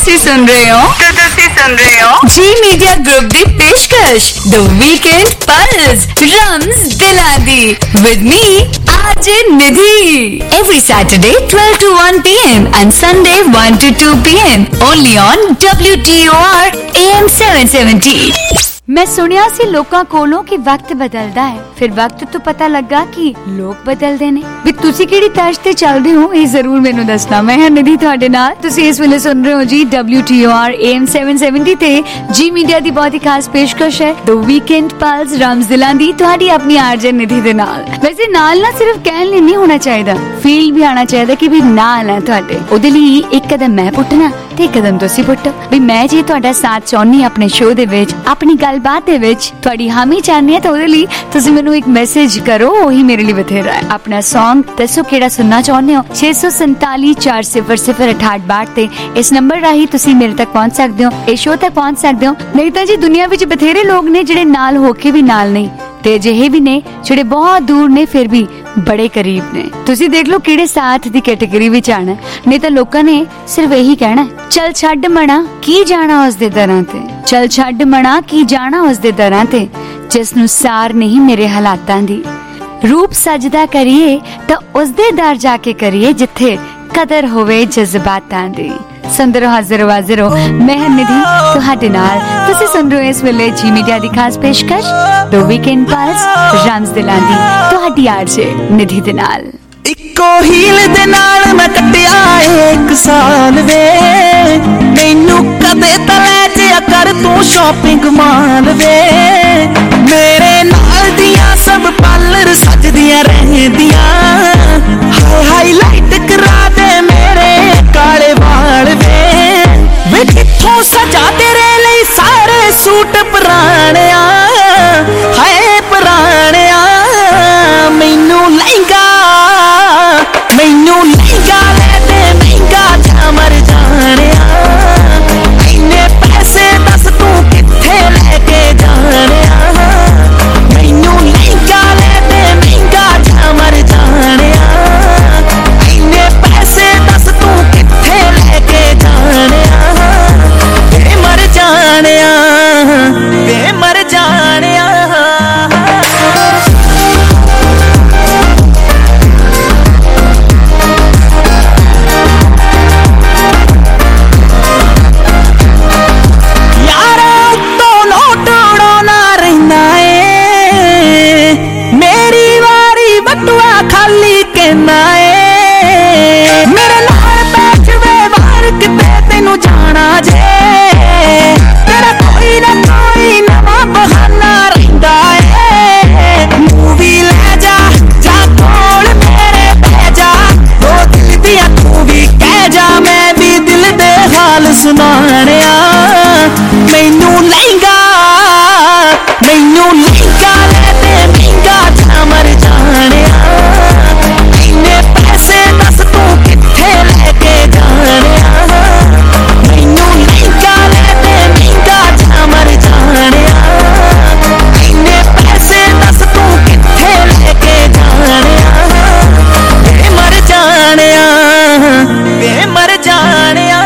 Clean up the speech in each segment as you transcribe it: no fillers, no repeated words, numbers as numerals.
ਤੁਸੀਂ ਸੁਣ ਰਹੇ ਹੋ ਜੀ ਮੀਡੀਆ ਗਰੁੱਪ ਦੀ ਪੇਸ਼ਕਸ਼ ਦ ਵੀਕਐਂਡ ਪਲਸ ਰਮਜ਼ ਦਿਲਾਦੀ with me RJ Nidhi every Saturday 12 to 1 p.m. and Sunday 1 to 2 p.m. only on WTOR AM 770। मैं सुनिया सी लोकां कोलों कि वक्त बदलदा है, फिर वक्त तो पता लगा कि लोग बदलदे ने। भी तुसी किहड़ी तर्ज ते चलदे हो ये जरूर मैनू दसना। मैं हां निधि तुहाडे नाल। तुसी इस वेले सुन रहे हो जी WTOR AM 770 ते जी मीडिया दी बहुत ही खास पेशकश है द वीकेंड पल्स रम्ज़ दिलां दी तुहाडी अपनी आरजे निधि दे नाल। वैसे नाल ना सिर्फ कहण लई नहीं होना चाहिदा, फील भी आना चाहिदा कि भी नाल है तुहाडे। ओदे लई एक कदम मैं पुट्टना ते एक कदम तुसी पुट्टो। भी मैं जी तुहाडा साथ चाहुंदी अपने शो दे विच, अपनी गलबात दे विच तुहाडी हामी चाहनी है, तो ओदे लई तुसी मैनू एक मैसेज करो, ओही मेरे लिए बथेरा है। अपना सॉन्ग दसो किहड़ा सुनना चाहुंदे हो 647 400 6862 ते इस नंबर राही तुसी मेरे तक पहुंच सकदे हो, इस शो तक पहुंच सकदे हो। नहीं तां जी दुनिया विच बथेरे लोग ने जिहड़े नाल होके भी नाल नहीं, ते अजिहे भी ने जिहड़े बहुत दूर ने फिर भी बड़े करीब ने। तुसी देख लो किहड़े साथ दी कैटेगरी विच आना। नहीं तां लोकां ने सिर्फ यही कहना चल छड्ड मना की जाना उस दे दरां ते, चल छड्ड मना की जाना उस दे दरां ते, जिस नूं सार नहीं मेरे हालातां दी। रूप सजदा करिए तां उस दे दर जाके करिए जिथे कदर होवे जज्बातां दी। सुंदर हाजिर हो मैं निधि तुहाडे नाल। तुसी सुन रहे हो इस वेले जी मीडिया दी खास पेशकश द वीकेंड पल्स रम्ज़ दिलां दी तुहाडी आरजे निधि दे नाल। इक्को हील दे नाल मैं कटिया एक साल वे, मैनू कदे तां लै जिया कर तू शॉपिंग माल वे। मेरे नाल दियां सब पार्लर सजदियां रहंदियां, हाईलाइट करा दे मेरे काले वाल वे। वे कित्थों सजा तेरे लई सारे सूट पुराणिया, हाय पुराणिया। मैनू लहंगा ले दे महंगा जा मर जाणिया। इन्ने पैसे दस तू कित्थे लेके जाणिया। मैनू लहंगा ले दे महंगा जा मर जाणिया। इन्ने पैसे दस तू कित्थे लेके जाणिया। बेमर जाणिया, बेमर जाणिया। मेरे नाल बैठ वे बाहर किते तेनू जाना जे, तेरा कोई ना कोई नवा बहाना रहिंदा है। मूवी ले जा कोल मेरे बह जा, ओ दिल दिया तू भी कह जा, मैं भी दिल दे हाल सुनाणिया। मैनू लहंगा ले दे महंगा जा मर जाणिया। इन्ने पैसे दस तू कित्थे लेके जाणिया। मैनू लहंगा ले दे महंगा जा मर जाणिया। इन्ने पैसे दस तू कित्थे लेके जाणिया। बेमर जाणिया, बेमर जाणिया।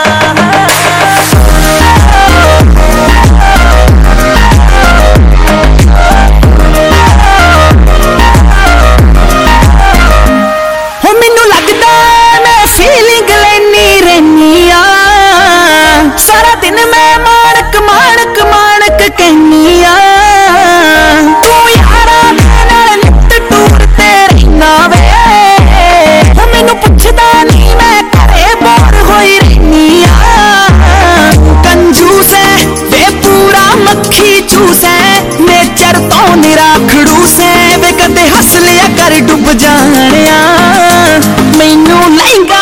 सारा दिन मैं माणक माणक माणक कहनिया। तू यारा नाल नित टूर ते रहना वे, मैनू पुछदा नहीं मैं घरे बोर होई रहनिया। कंजूस है वे पूरा मक्खी चूस है, नेचर तो निरा खड़ूस है। वे कदे हस लिया कर डुब जाणिया। मैनू लहंगा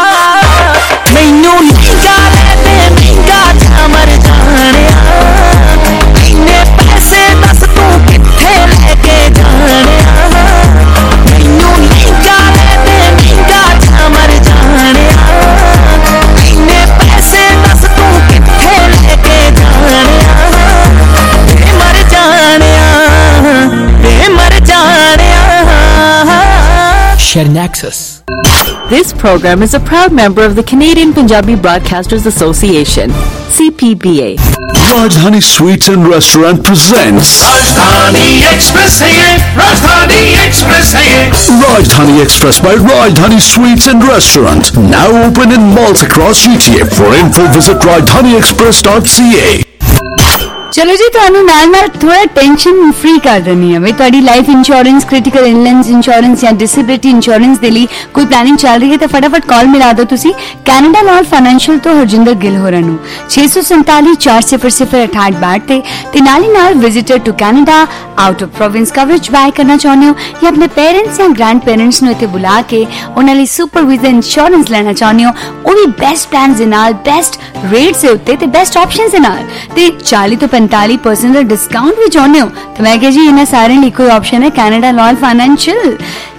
ले दे महंगा जा मर जाणिया। इन्ने पैसे दस तू कित्थे लेके जाणिया। मैनू लहंगा ले दे महंगा जा मर जाणिया। इन्ने पैसे दस तू कित्थे लेके जाणिया। बेमर जाणिया, बेमर जाणिया। Share Nexus. This program is a proud member of the Canadian Punjabi Broadcasters Association, CPBA. Rajdhani Sweets and Restaurant presents Rajdhani Express है ये, Rajdhani Express है ये। Rajdhani Express by Rajdhani Sweets and Restaurant, now open in malls across GTA. For info, visit rajdhaniexpress.ca. ਚਲੋ ਜੀ, ਤੁਹਾਨੂੰ ਨਾਲ ਨਾਲ ਥੋੜਾ ਟੈਨਸ਼ਨ ਫ੍ਰੀ ਕਰ ਦੇਣੀ ਹੈ। ਤੁਹਾਡੀ life insurance, critical illness insurance ਜਾਂ ਡਿਸੇਬਿਲਿਟੀ ਇੰਸ਼ੋਰੈਂਸ ਦੇ ਲਈ ਕੋਈ ਪਲੈਨਿੰਗ ਚੱਲ ਰਹੀ ਹੈ ਤਾਂ ਫਟਾਫਟ ਕਾਲ ਮਿਲਾ ਦਿਓ ਤੁਸੀਂ ਕੈਨੇਡਾ ਲਾਲ ਫਾਈਨੈਂਸ਼ੀਅਲ ਤੋਂ ਹਰਜਿੰਦਰ ਗਿੱਲ ਹੋਰਾਂ ਨੂੰ 647-400-6862 ਤੇ ਨਾਲ ਹੀ ਨਾਲ visitor to Canada out of province coverage buy ਕਰਨਾ ਚਾਹੁੰਦੇ ਹੋ ਜਾਂ ਆਪਣੇ ਪੇਰੈਂਟਸ ਜਾਂ ਗ੍ਰੈਂਡ ਪੇਰੈਂਟਸ ਨੂੰ ਇੱਥੇ ਬੁਲਾ ਕੇ ਉਹਨਾਂ ਲਈ ਸੁਪਰਵਾਈਜ਼ਰ ਇੰਸ਼ੋਰੈਂਸ ਲੈਣਾ ਚਾਹੁੰਦੇ ਹੋ, ਉਹ ਵੀ ਬੈਸਟ ਪਲਾਨਸ ਦੇ ਨਾਲ, ਬੈਸਟ ਰੇਟਸ ਦੇ ਉੱਤੇ ਤੇ ਬੈਸਟ ਆਪਸ਼ਨਸ ਦੇ ਨਾਲ ਤੇ 40 ਤੋਂ 45% ਦਾ ਡਿਸਕਾਊਂਟ ਵੀ ਚਾਹੁੰਦੇ ਹੋ ਤਾਂ ਮੈਂ ਕਿਹਾ ਜੀ ਇਹਨਾਂ ਸਾਰਿਆਂ ਲਈ ਕੋਈ ਆਪਸ਼ਨ ਹੈ ਕੈਨੇਡਾ ਲਾਲ ਫਾਈਨੈਂਸ਼ੀਅਲ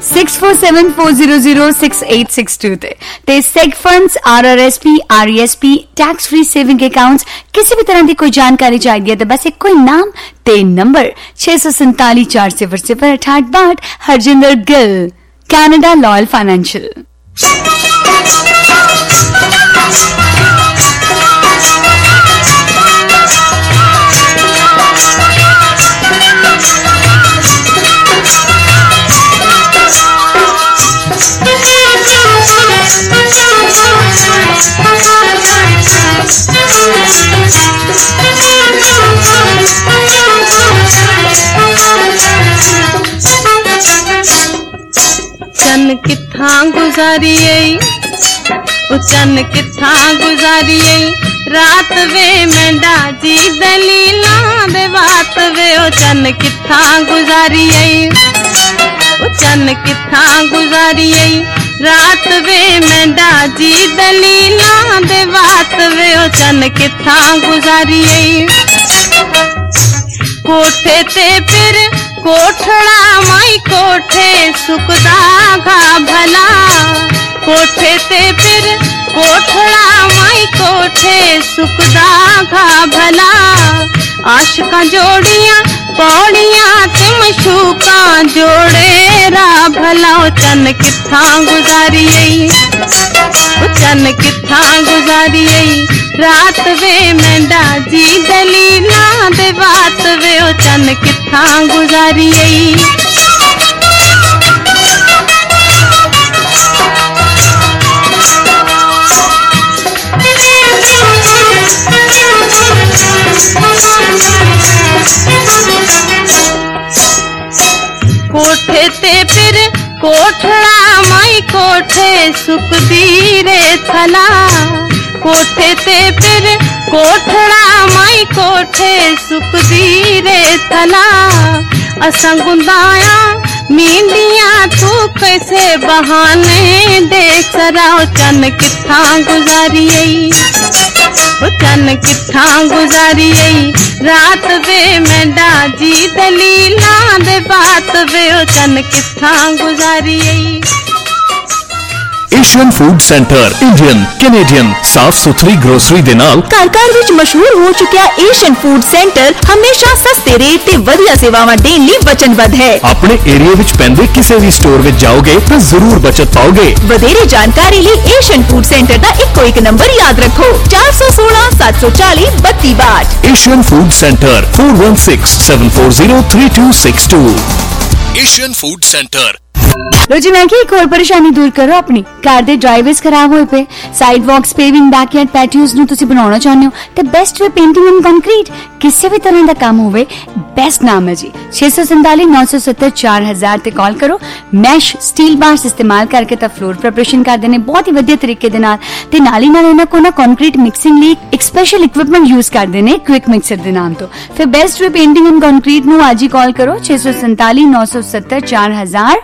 6474006862 ਤੇ seg funds, RRSP, RESP, tax free saving accounts, किसी भी तरह की कोई जानकारी चाहिए तो बस एक कोई नाम ते number 647-400-6862 Harjinder Gill, Canada loyal financial. चन किथा गुजारिए चन किथा गुजारिए रात वे मेंढा जी दलीला दे बात वे ओ चन किथा गुजारिए चन किथा गुजारिए रात वे मेंढा जी दलीला दे बात वे ओ चन किथा गुजारिए कोठे ते फिर कोठड़ा माई कोठे सुखदा घा भला कोठे ते फिर कोठड़ा माई कोठे सुखदा घा भला आशिका जोड़ियां पौड़ियां ते मशूका जोड़े रा भला ओ चन किथा गुजारिए चन किथा गुजारिए रात वे मेंढा जी दलीला दे बात वे ओ चन किथा गुजारिए कोठे ते फिर कोठड़ा माई कोठे सुखदी रे थला कोठे ते फिर कोठड़ा माई कोठे सुखदी रे थला असां गुंदाया मींडिया तू कैसे बहाने देख सराओ चन किथा गुजारिए चन किथा गुजारिए रात वे मेंढा जी दलीला दे बात वे ओ चन किथा गुजारिए। Asian food centre Indian Canadian साफ सुथरी ग्रोसरी दे नाल ਘਰ ਵਿੱਚ ਮਸ਼ਹੂਰ ਹੋ ਚੁੱਕਿਆ ਏਸ਼ੀਅਨ ਫੂਡ ਸੈਂਟਰ ਹਮੇਸ਼ਾ ਸਸਤੇ ਰੇਟ ਤੇ ਵਧੀਆ ਸੇਵਾਵਾਂ ਦੇਣ ਲਈ ਵਚਨਬੱਧ ਹੈ। ਆਪਣੇ ਏਰੀਆ ਵਿੱਚ ਪੈਂਦੇ ਕਿਸੇ ਵੀ ਸਟੋਰ ਵਿੱਚ ਜਾਓਗੇ ਤਾਂ ਜ਼ਰੂਰ ਬਚਤ ਪਾਓਗੇ। ਵਧੇਰੇ ਜਾਣਕਾਰੀ ਲਈ ਏਸ਼ੀਅਨ ਫੂਡ ਸੈਂਟਰ ਦਾ ਇੱਕੋ ਇੱਕ ਨੰਬਰ ਯਾਦ ਰੱਖੋ 416-740-3262। Asian food centre 4167403262। Asian food centre. लो जी, मैं एक और परेशानी दूर करो अपनी कार दे ड्राइवर्स खराब होए पे sidewalks paving backyard patios नु तुसी बनाना चाहते हो ते best way painting and concrete किसी भी तरह का काम होवे बेस्ट नाम है जी 647-970-4000 ते कॉल करो। मैश स्टील बार्स इस्तेमाल करके ता फ्लोर प्रिपरेशन कर देने बहुत ही वधिया तरीके दे नाल ते नाली नाल इना को ना कंक्रीट मिक्सिंग ਲਈ एक स्पेशल इक्विपमेंट यूज कर देने क्विक मिक्सर दे नाम तो फिर best way painting and concrete नु आज ही कॉल करो 647-970-4000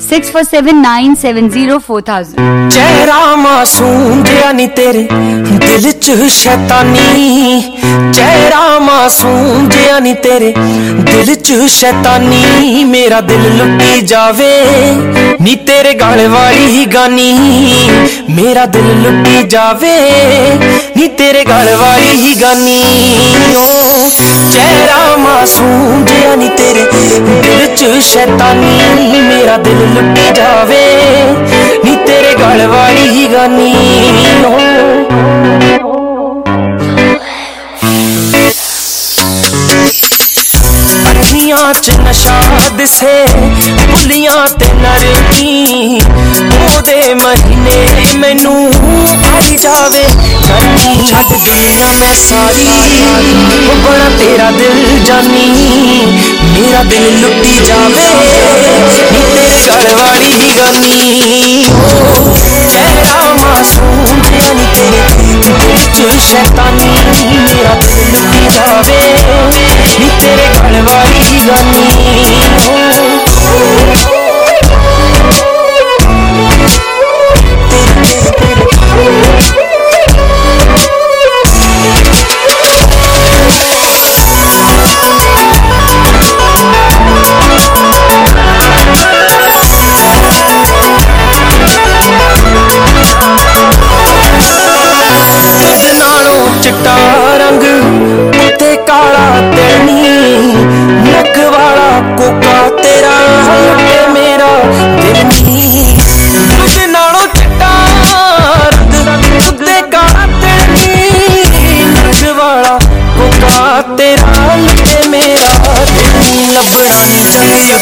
6479704000। चेहरा मासूम जिया नी तेरे दिल च शैतानी चेहरा मासूम जिया नी तेरे दिल च शैतानी मेरा दिल लुटी जावे नी तेरे गल वाली ही गानी मेरा दिल लुटी जावे नी तेरे गल वाली ही गानी ओ चेहरा मासूम जिया नी तेरे दिल च शैतानी मेरा दिल लुटी जावे नी तेरे गानी अखियां च नशा दिसे बुलियां ते नरमी ओदे महीने मैनू आई जावे गर्मी छड्ड दुनिया मैं सारी बड़ा तेरा दिल जानी मेरा दिल लुटी जावे नी तेरे गल वाली गानी चेहरा मासूम जानी तेरे दिल शैतानी मेरा दिल लुटी जावे नी तेरे गल वाली गानी चिट्टा रंग ते काला तेनी नक वाला कोका तेरा मेरा दिल नी तुझे नालों चिट्टा रंग ते काला तेनी नक वाला कोका तेरा ते मेरा दिल नी लभना नी चंगे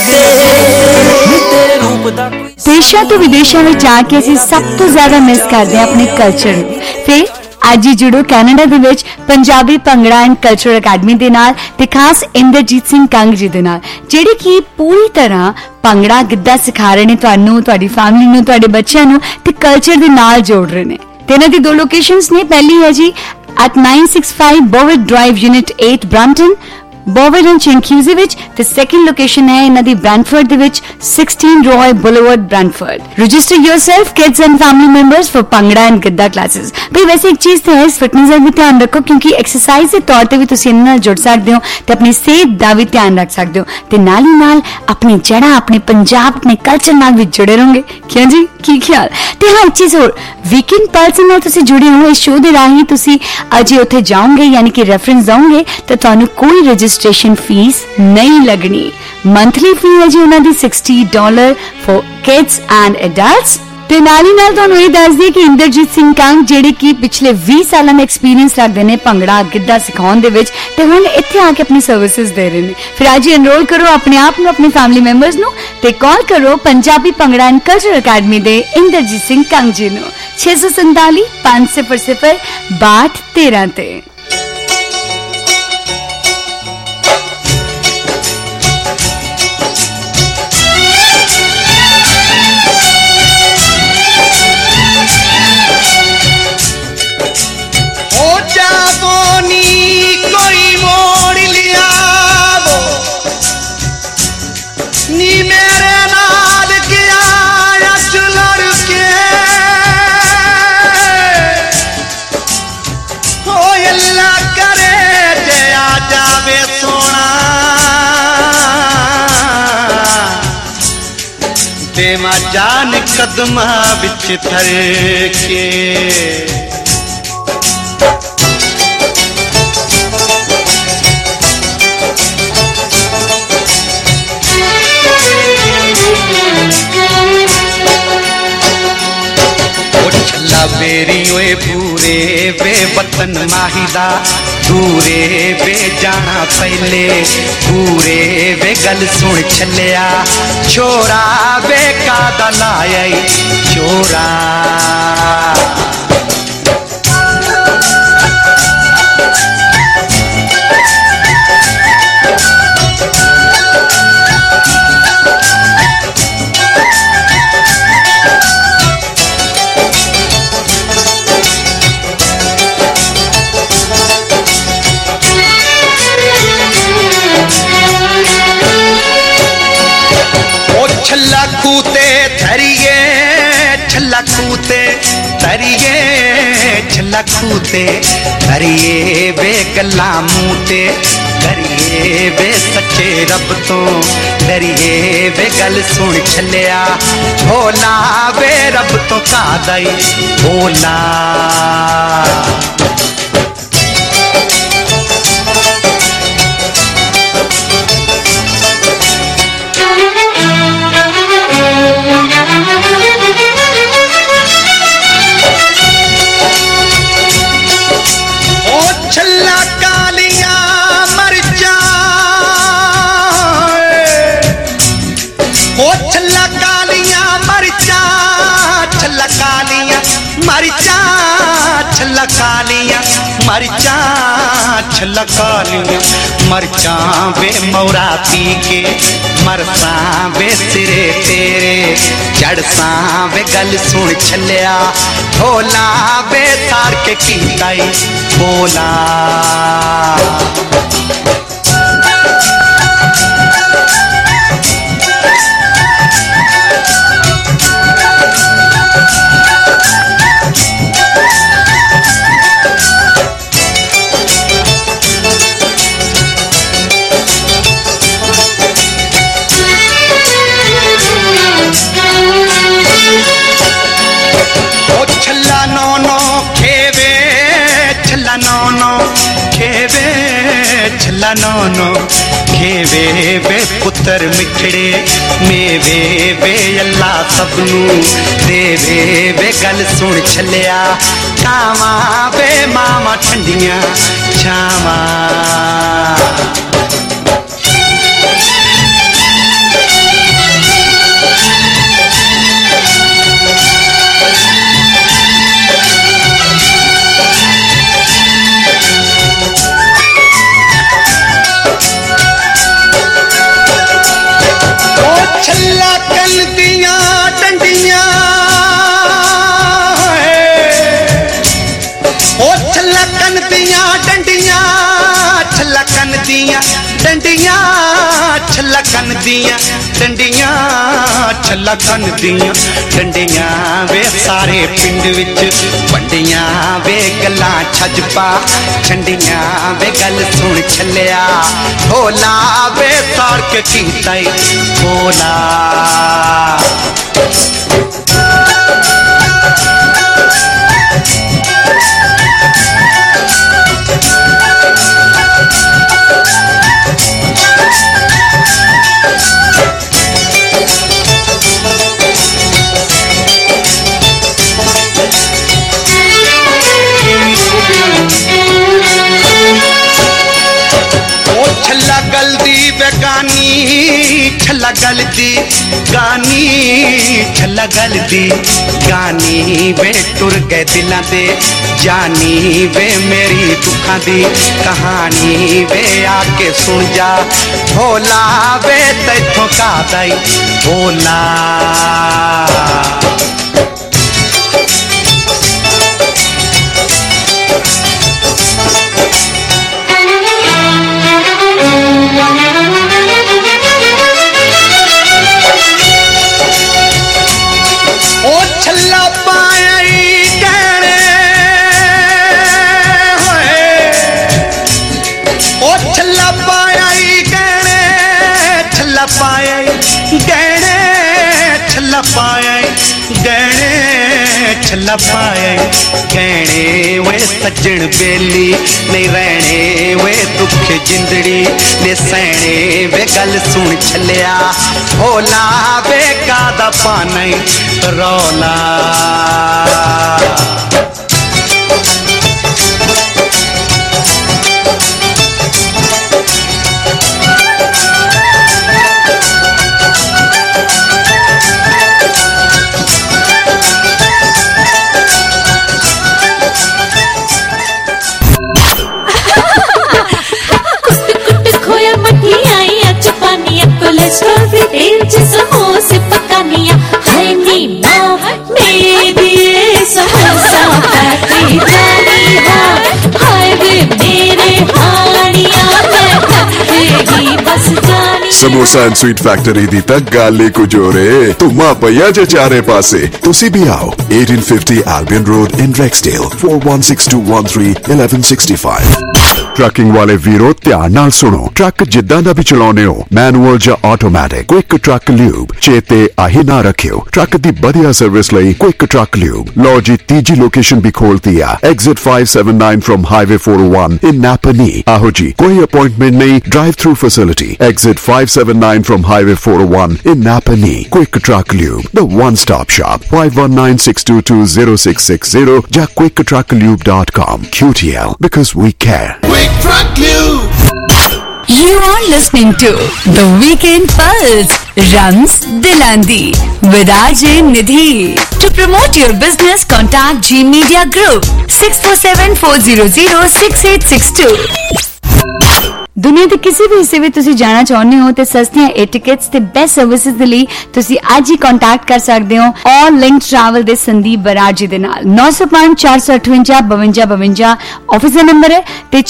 तेरे रूप दा देशों तो विदेशों में जाके ਅਸੀਂ ਸਭ ਤੋਂ ਜ਼ਿਆਦਾ ਮਿਸ ਕਰਦੇ ਹਾਂ ਆਪਣੇ ਕਲਚਰ ਨੂੰ। ਫਿਰ ਅੱਜ ਹੀ ਜੁੜੋ ਕੈਨੇਡਾ ਦੇ ਵਿੱਚ Punjabi bhangra and culture academy ਦੇ ਨਾਲ ਤੇ ਖਾਸ ਇੰਦਰਜੀਤ ਸਿੰਘ ਕੰਗ ਜੀ ਦੇ ਨਾਲ ਜਿਹੜੇ ਕਿ ਪੂਰੀ ਤਰ੍ਹਾਂ ਭੰਗੜਾ ਗਿੱਧਾ ਸਿਖਾ ਰਹੇ ਨੇ ਤੁਹਾਨੂੰ, ਤੁਹਾਡੀ ਫੈਮਿਲੀ ਨੂੰ, ਤੁਹਾਡੇ ਬੱਚਿਆਂ ਨੂੰ ਤੇ ਕਲਚਰ ਦੇ ਨਾਲ ਜੋੜ ਰਹੇ ਨੇ। ਤੇ ਇਹਨਾਂ ਦੀ ਦੋ ਲੋਕੇਸ਼ਨਸ ਨੇ, ਪਹਿਲੀ ਹੈ ਜੀ at 965 Bowitt Drive Unit 8 Brampton Bowitt and Chinchusey ਵਿੱਚ ਤੇ ਸੈਕੰਡ ਲੋਕੇਸ਼ਨ ਹੈ ਇਹਨਾਂ ਦੀ ਬ੍ਰੈਂਟਫੋਰਡ ਦੇ ਵਿੱਚ 16 Roy Boulevard Brantford। Register yourself kids and family members for bhangra and Giddha classes। ਬਈ ਵੈਸੇ ਇੱਕ ਚੀਜ਼ ਤੇ ਹੈ, ਇਸ ਫਿਟਨੈਸ ਦਾ ਵੀ ਧਿਆਨ ਰੱਖੋ ਕਿਉਂਕਿ ਐਕਸਰਸਾਈਜ਼ ਦੇ ਤੌਰ ਤੇ ਵੀ ਤੁਸੀਂ ਇਹਨਾਂ ਨਾਲ ਜੁੜ ਸਕਦੇ ਹੋ ਤੇ ਆਪਣੀ ਸਿਹਤ ਦਾ ਵੀ ਧਿਆਨ ਰੱਖ ਸਕਦੇ ਹੋ ਤੇ ਨਾਲ ਹੀ ਨਾਲ ਆਪਣੀ ਜੜ੍ਹਾਂ, ਆਪਣੇ ਪੰਜਾਬ, ਆਪਣੇ ਕਲਚਰ ਨਾਲ ਵੀ ਜੁੜੇ ਰਹੋਗੇ। ਕਿਉਂ ਜੀ, ਕੀ ਖਿਆਲ? ਤੇ ਹਾਂ ਇੱਕ ਚੀਜ਼ ਹੋਰ, ਵੀਕਐਂਡ ਪਲਸ ਨਾਲ ਤੁਸੀਂ ਜੁੜੇ ਹੋ ਇਸ ਸ਼ੋਅ ਦੇ ਰਾਹੀਂ, ਤੁਸੀਂ ਅਜੇ ਉੱਥੇ ਜਾਓਗੇ ਯਾਨੀ ਕਿ ਰੈਫਰੈਂਸ ਦਓਗੇ ਤਾਂ ਤੁਹਾਨੂੰ ਕੋਈ ਰਜਿਸਟ੍ਰੇਸ਼ਨ ਫੀਸ ਨਹੀਂ ਲੱਗਣੀ। ਮੰਥਲੀ ਫੀ ਹੈ ਜੀ ਉਹਨਾਂ ਦੀ $60 for kids and adults। ਤੇ ਨਾਲ ਹੀ ਨਾਲ ਤੁਹਾਨੂੰ ਇਹ ਦੱਸ ਦਈਏ ਕਿ ਇੰਦਰਜੀਤ ਸਿੰਘ ਕੰਗ ਜਿਹੜੇ ਕਿ ਪਿਛਲੇ 20 ਸਾਲਾਂ ਦਾ ਐਕਸਪੀਰੀਅੰਸ ਰੱਖਦੇ ਨੇ ਭੰਗੜਾ ਗਿੱਧਾ ਸਿਖਾਉਣ ਦੇ ਵਿੱਚ ਤੇ ਹੁਣ ਇੱਥੇ ਆ ਕੇ ਆਪਣੀ ਸਰਵਿਸਿਜ਼ ਦੇ ਰਹੇ ਨੇ। ਫਿਰ ਅੱਜ ਹੀ ਐਨਰੋਲ ਕਰੋ ਆਪਣੇ ਆਪ ਨੂੰ, ਆਪਣੇ ਫੈਮਿਲੀ ਮੈਂਬਰਸ ਨੂੰ ਤੇ ਕਾਲ ਕਰੋ Punjabi bhangra and culture academy ਦੇ ਇੰਦਰਜੀਤ ਸਿੰਘ ਕੰਗ ਜੀ ਨੂੰ 647 500 6213 ਤੇ। देवा जान कदमा बिच थर के बेरी ओए पूरे वे वतन माहिदा दूरे वे जाना पहले पूरे वे गल सुन छलिया छोरा वे कादा लाया छोरा छलकूते धरिए वे गल्ला मूते धरिए वे सच्चे रब तो धरिए वे गल सुन छलिया भोला वे रब तो का दई भोला कालियां मरचां छल्ला कालियां मरचां छल्ला कालियां मरचां छल्ला कालियां मरचां वे मौरा पी के मरसां वे सिरे तेरे जड़सां वे गल सुन छलिया ढोला वे तार के कीताई बोला नौनो खेवे वे पुत्र मिठड़े मेवे वे अल्लाह सबनू देवे वे गल सुन छलिया कावा वे मामा ठंडियां छावा छलकन दियां डंडियां छलकन दियां डंडियां वे सारे पिंड विच वंडियां वे गल्लां छजपा छंडियां वे गल सुन छलिया भोला वे तार के कीताई भोला छल्ला गलदी गानी छल्ला गलदी गानी वे टुर गए दिलां दे जानी वे मेरी दुखां दी कहानी वे आके सुन जा भोला वे तैथों का दई भोला छल्ला पाए गहने वे सज्जन बेली नहीं रहने वे दुख जिंदड़ी ने सहने वे गल सुन छलिया भोला वे कादा पाने रौला समोसे पकानिया है नी माँ मेरी समोसा पाती जानी हाय वे मेरे हानिया मैं थकेगी बस जानी समोसा एंड स्वीट फैक्टरी दी तक गाले को जोरे तुमा पया जे चारे पासे तुसी भी आओ 1850 Albion Road in Rexdale 416213 1165 trucking वाले वीरो ध्यान नाल सुनो ट्रक जिद्दां दा भी चलाउने हो मैनुअल ਜਾਂ ਆਟੋਮੈਟਿਕ क्विक ट्रक ल्यूब चेते आही ना रखियो ट्रक दी बढ़िया सर्विस लई क्विक ट्रक ल्यूब लो जी तीजी लोकेशन भी खोलती है exit 579 from highway 401 in Napanee आहो जी कोई अपॉइंटमेंट नहीं drive through facility exit 579 from highway 401 in Napanee quick truck lube the one stop shop 5196220660 या quicktrucklube.com QTL because we care. Quick Truck Lube. You are listening to The Weekend Pulse, Rams Dilandi, with RJ Nidhi. To promote your business, contact G Media Group, 6474006862. ਦੁਨੀਆ ਦੇ ਕਿਸੇ ਵੀ ਹਿੱਸੇ ਵਿੱਚ ਤੁਸੀਂ ਜਾਣਾ ਚਾਹੁੰਦੇ ਹੋ ਤੇ ਸਸਤੀਆਂ 에ਅਰ ਟਿਕਟਸ ਤੇ ਬੈਸਟ ਸਰਵਿਸਿਜ਼ ਦੇ ਲਈ ਤੁਸੀਂ ਅੱਜ ਹੀ ਕੰਟੈਕਟ ਕਰ ਸਕਦੇ ਹੋ ਆਲ ਲਿੰਕ ਟਰੈਵਲ ਦੇ ਸੰਦੀਪ ਬਰਾੜ ਜੀ ਦੇ ਨਾਲ 9054585252 ਆਫਿਸ ਦਾ ਨੰਬਰ ਹੈ ਤੇ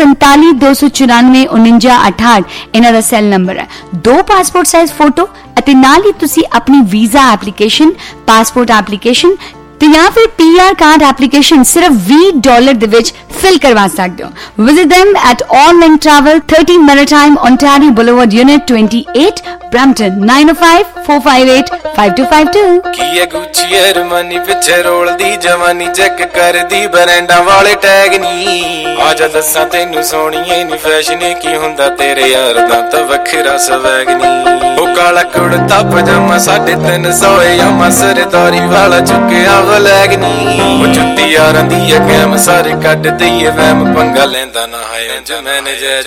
6472944968 ਇਹਨਾਂ ਦਾ ਸੈੱਲ ਨੰਬਰ ਹੈ। 2 ਪਾਸਪੋਰਟ ਸਾਈਜ਼ ਫੋਟੋ ਅਤੇ ਨਾਲ ਹੀ ਤੁਸੀਂ ਆਪਣੀ ਵੀਜ਼ਾ ਐਪਲੀਕੇਸ਼ਨ, ਪਾਸਪੋਰਟ ਐਪਲੀਕੇਸ਼ਨ ਤੇ ਜਾਂ ਫਿਰ PR ਕਾਰਡ ਐਪਲੀਕੇਸ਼ਨ ਸਿਰਫ $20 ਦੇ ਵਿੱਚ ਫਿਲ ਕਰਵਾ ਸਕਦੇ ਹੋ। Visit them at All Link Travel, 30 Maritime Ontario Boulevard, Unit 28, Brampton, 9054585252। ਕੀ ਹੈ ਗੁੱਚੀ ਅਰਮਾਨੀ ਪਿੱਛੇ ਰੋਲਦੀ ਜਵਾਨੀ ਚੈੱਕ ਕਰਦੀ ਬਰੈਂਡਾਂ ਵਾਲੇ ਟੈਗ ਨਹੀਂ ਆਜਾ ਦੱਸਾਂ ਤੈਨੂੰ ਸੋਹਣੀਏ ਨੀ ਫੈਸ਼ਨ ਕੀ ਹੁੰਦਾ ਤੇਰੇ ਯਾਰ ਦਾ ਤਾਂ ਵੱਖਰਾ ਸਵੈਗ ਨਹੀਂ ਉਹ ਕਾਲਾ ਕੁੜਤਾ ਪਜਾਮਾ 350 ਯਾਮਾ ਸਰਦਾਰੀ ਵਾਲਾ ਚੁੱਕਿਆ ਵਲੈਗ ਨਹੀਂ ਉਹ ਜੁੱਤੀ ਯਾਰਾਂ ਦੀ ਹੈ ਕੈਮ ਸਾਰੇ ਕੱਢ ਦਈਏ ਵਹਿਮ ਪੰਗਾ ਲੈਂਦਾ ਨਾ ਹੈ ਜਮੈਨੇ ਜੈਜ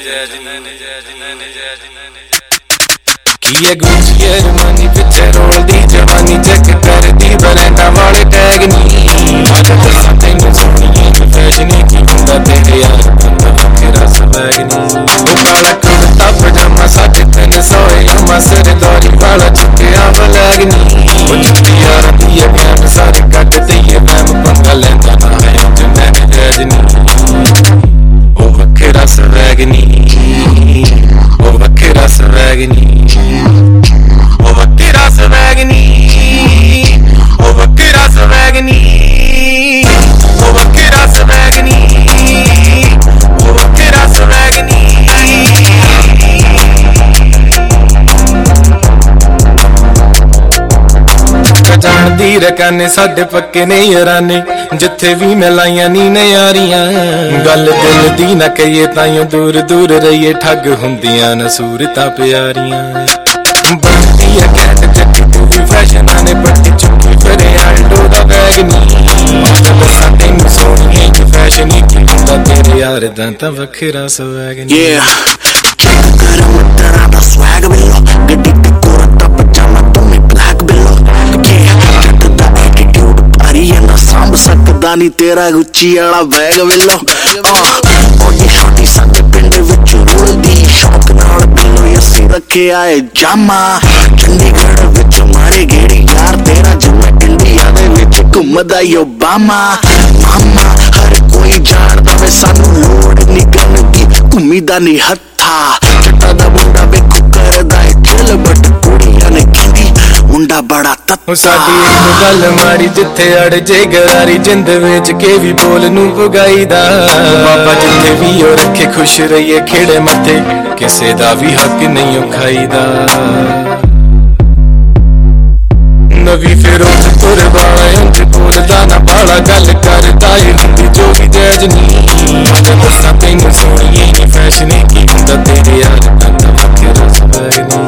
ਕੀ ਹੈ ਗੁੱਚੀ ਅਰਮਾਨੀ ਪਿੱਛੇ ਰੋਲਦੀ ਜਵਾਨੀ ਚੈੱਕ ਕਰਦੀ ਬਰੈਂਡਾਂ ਵਾਲੇ ਟੈਗ ਨਹੀਂ ਆਜਾ ਦੱਸਾਂ ਤੈਨੂੰ ਸੋਹਣੀਏ ਨੀ ਫੈਸ਼ਨ ਕੀ ਹੁੰਦਾ ਤੇਰੇ ਯਾਰ ਦਾ ਵੱਖਰਾ ਸਵੈਗ ਨਹੀਂ ਉਹ ਕਾਲਾ ਕੁੜਤਾ ਪਜਾਮਾ 350 ਯਾਮਾ ਸਰਦਾਰੀ ਵਾਲਾ ਚੁੱਕਿਆ ਵਲੈਗ ਨਹੀਂ ਉਹ ਜੁੱਤੀ ਯਾਰਾਂ ਦੀ ਹੈ ਕੈਮ ਸਾਰੇ ਕੱਢ ਦਈਏ ਵਹਿਮ ਪੰਗਾ ਲੈਂਦਾ ਨਾ ਹੈ ਜਮੈਨੇ ਜੈਜ ਨਹੀਂ ਉਹ ਵੱਖਰਾ ਸਵੈਗ ਨਹੀਂ ਉਹ ਵੱਖਰਾ ਸਵੈਗ ਨਹੀਂ ਉਹ ਵੱਖਰਾ ਸਵੈਗ ਨਹੀਂ ਉਹ ਵੱਖਰਾ ਸਵੈਗ ਨਹੀਂ ਉਹ ਵੱਖਰਾ ਸਵੈਗ ਨਹੀਂ ਉਹ ਵੱਖਰਾ ਸਵੈਗ ਨਹੀਂ ਜਾਣਦੀ ਰਕਾਨੇ ਸਾਡੇ ਪੱਕੇ ਨੇ ਯਾਰਾਨੇ ਜਿੱਥੇ ਵੀ ਮਿਲਾਈਆਂ ਨੀ ਨਿਆਰੀਆਂ ਗੱਲ ਦਿਲ ਦੀ ਨਾ ਕਹੀਏ ਤਾਈਓ ਦੂਰ ਦੂਰ ਰਹੀਏ ਠੱਗ ਹੁੰਦੀਆਂ ਨਾ ਸੂਰਤਾਂ ਪਿਆਰੀਆਂ ਬਣਦੀ ਆ ਕੈਟ ਜੱਟੀ ਤੂੰ ਵੀ ਫੈਸ਼ਨਾਂ ਨੇ ਪੱਟੀ ਚੁੱਕੀ ਫਿਰੇ ਆਲਟੋ ਦਾ ਬੈਗ ਨਹੀਂ ਆਜਾ ਦੱਸਾਂ ਤੈਨੂੰ ਸੋਹਣੀਏ ਨੀ ਫੈਸ਼ਨ ਕੀ ਹੁੰਦਾ ਤੇਰੇ ਯਾਰ ਦਾ ਤਾਂ ਵੱਖਰਾ ਸਵੈਗ ਨਹੀਂ ਚੈੱਕ ਕਰ ਮੁੱਤਰਾ ਦਾ ਸਵੈਗ ਬਿੱਲੋ ਗੱਡੀ ਤੇ ਕੋਰਤਾ ਪਜਾਮਾ ਤੁਮੇ ਬਲੈਕ ਬਿੱਲੋ ਨਾ ਸਾਂਭ ਸਕਦਾ ਨੀ ਤੇਰਾ ਗੁੱਚੀ ਵਾਲਾ ਬੈਗ ਵੇਲੋ ਓਏ ਛੋਟੀ ਸਾਡੇ ਪਿੰਡ ਵਿੱਚ ਰੁਲਦੀ ਸ਼ੌਕ ਨਾਲ ਬਿੱਲੋ ਅਸੀਂ ਰੱਖਿਆ ਏ ਜਾਮਾ ਚੰਡੀਗੜ੍ਹ ਵਿੱਚ ਮਾਰੇ ਗੇੜੀ ਯਾਰ ਤੇਰਾ ਜਿਵੇਂ ਇੰਡੀਆ ਦੇ ਵਿੱਚ ਘੁੰਮਦਾ ਓਬਾਮਾ ਮਾਮਾ ਹਰ ਕੋਈ ਜਾਣਦਾ ਵੇ ਸਾਨੂੰ ਲੋੜ ਨੀ ਗਨ ਦੀ ਘੁੰਮੀਦਾ ਨੀ ਹੱਥਾ ਜੱਟਾ ਦਾ ਮੁੰਡਾ ਵੇਖੋ ਕਰਦਾ ਏ ਚਿਲ ਬਟ ਕੁੜੀਆਂ ਨੇ ਕਹਿੰਦੀ ਮੁੰਡਾ ਬੜਾ ਤੱਤਾ ਸਾਡੀ ਇੱਕ ਗੱਲ ਮਾਰੀ ਜਿੱਥੇ ਅੜ ਜੇ ਗਰਾਰੀ ਜਿੰਦ ਵੇਚ ਕੇ ਵੀ ਬੋਲ ਨੂੰ ਪੁਗਾਈਦਾ ਬਾਬਾ ਜਿੱਥੇ ਵੀ ਉਹ ਰੱਖੇ ਖੁਸ਼ ਰਹੀਏ ਖੇੜੇ ਮੱਥੇ ਕਿਸੇ ਦਾ ਵੀ ਹੱਕ ਨਹੀਂ ਖਾਈਦਾ ਨਵੀਂ ਫਿਰੋਜ਼ ਤੁਰ ਵਾਲਾ ਇੰਜ ਬੋਲਦਾ ਨਾ ਬਾਲਾ ਗੱਲ ਕਰਦਾ ਏ ਹੁੰਦੀ ਜੋ ਵੀ ਜੈਜ ਨਹੀਂ ਆਜਾ ਦੱਸਾਂ ਤੈਨੂੰ ਸੋਹਣੀਏ ਨੀ ਫੈਸ਼ਨ ਕੀ ਹੁੰਦਾ ਤੇਰੇ ਯਾਰ ਦਾ ਵੱਖਰਾ ਸਵੈਗ ਨਹੀਂ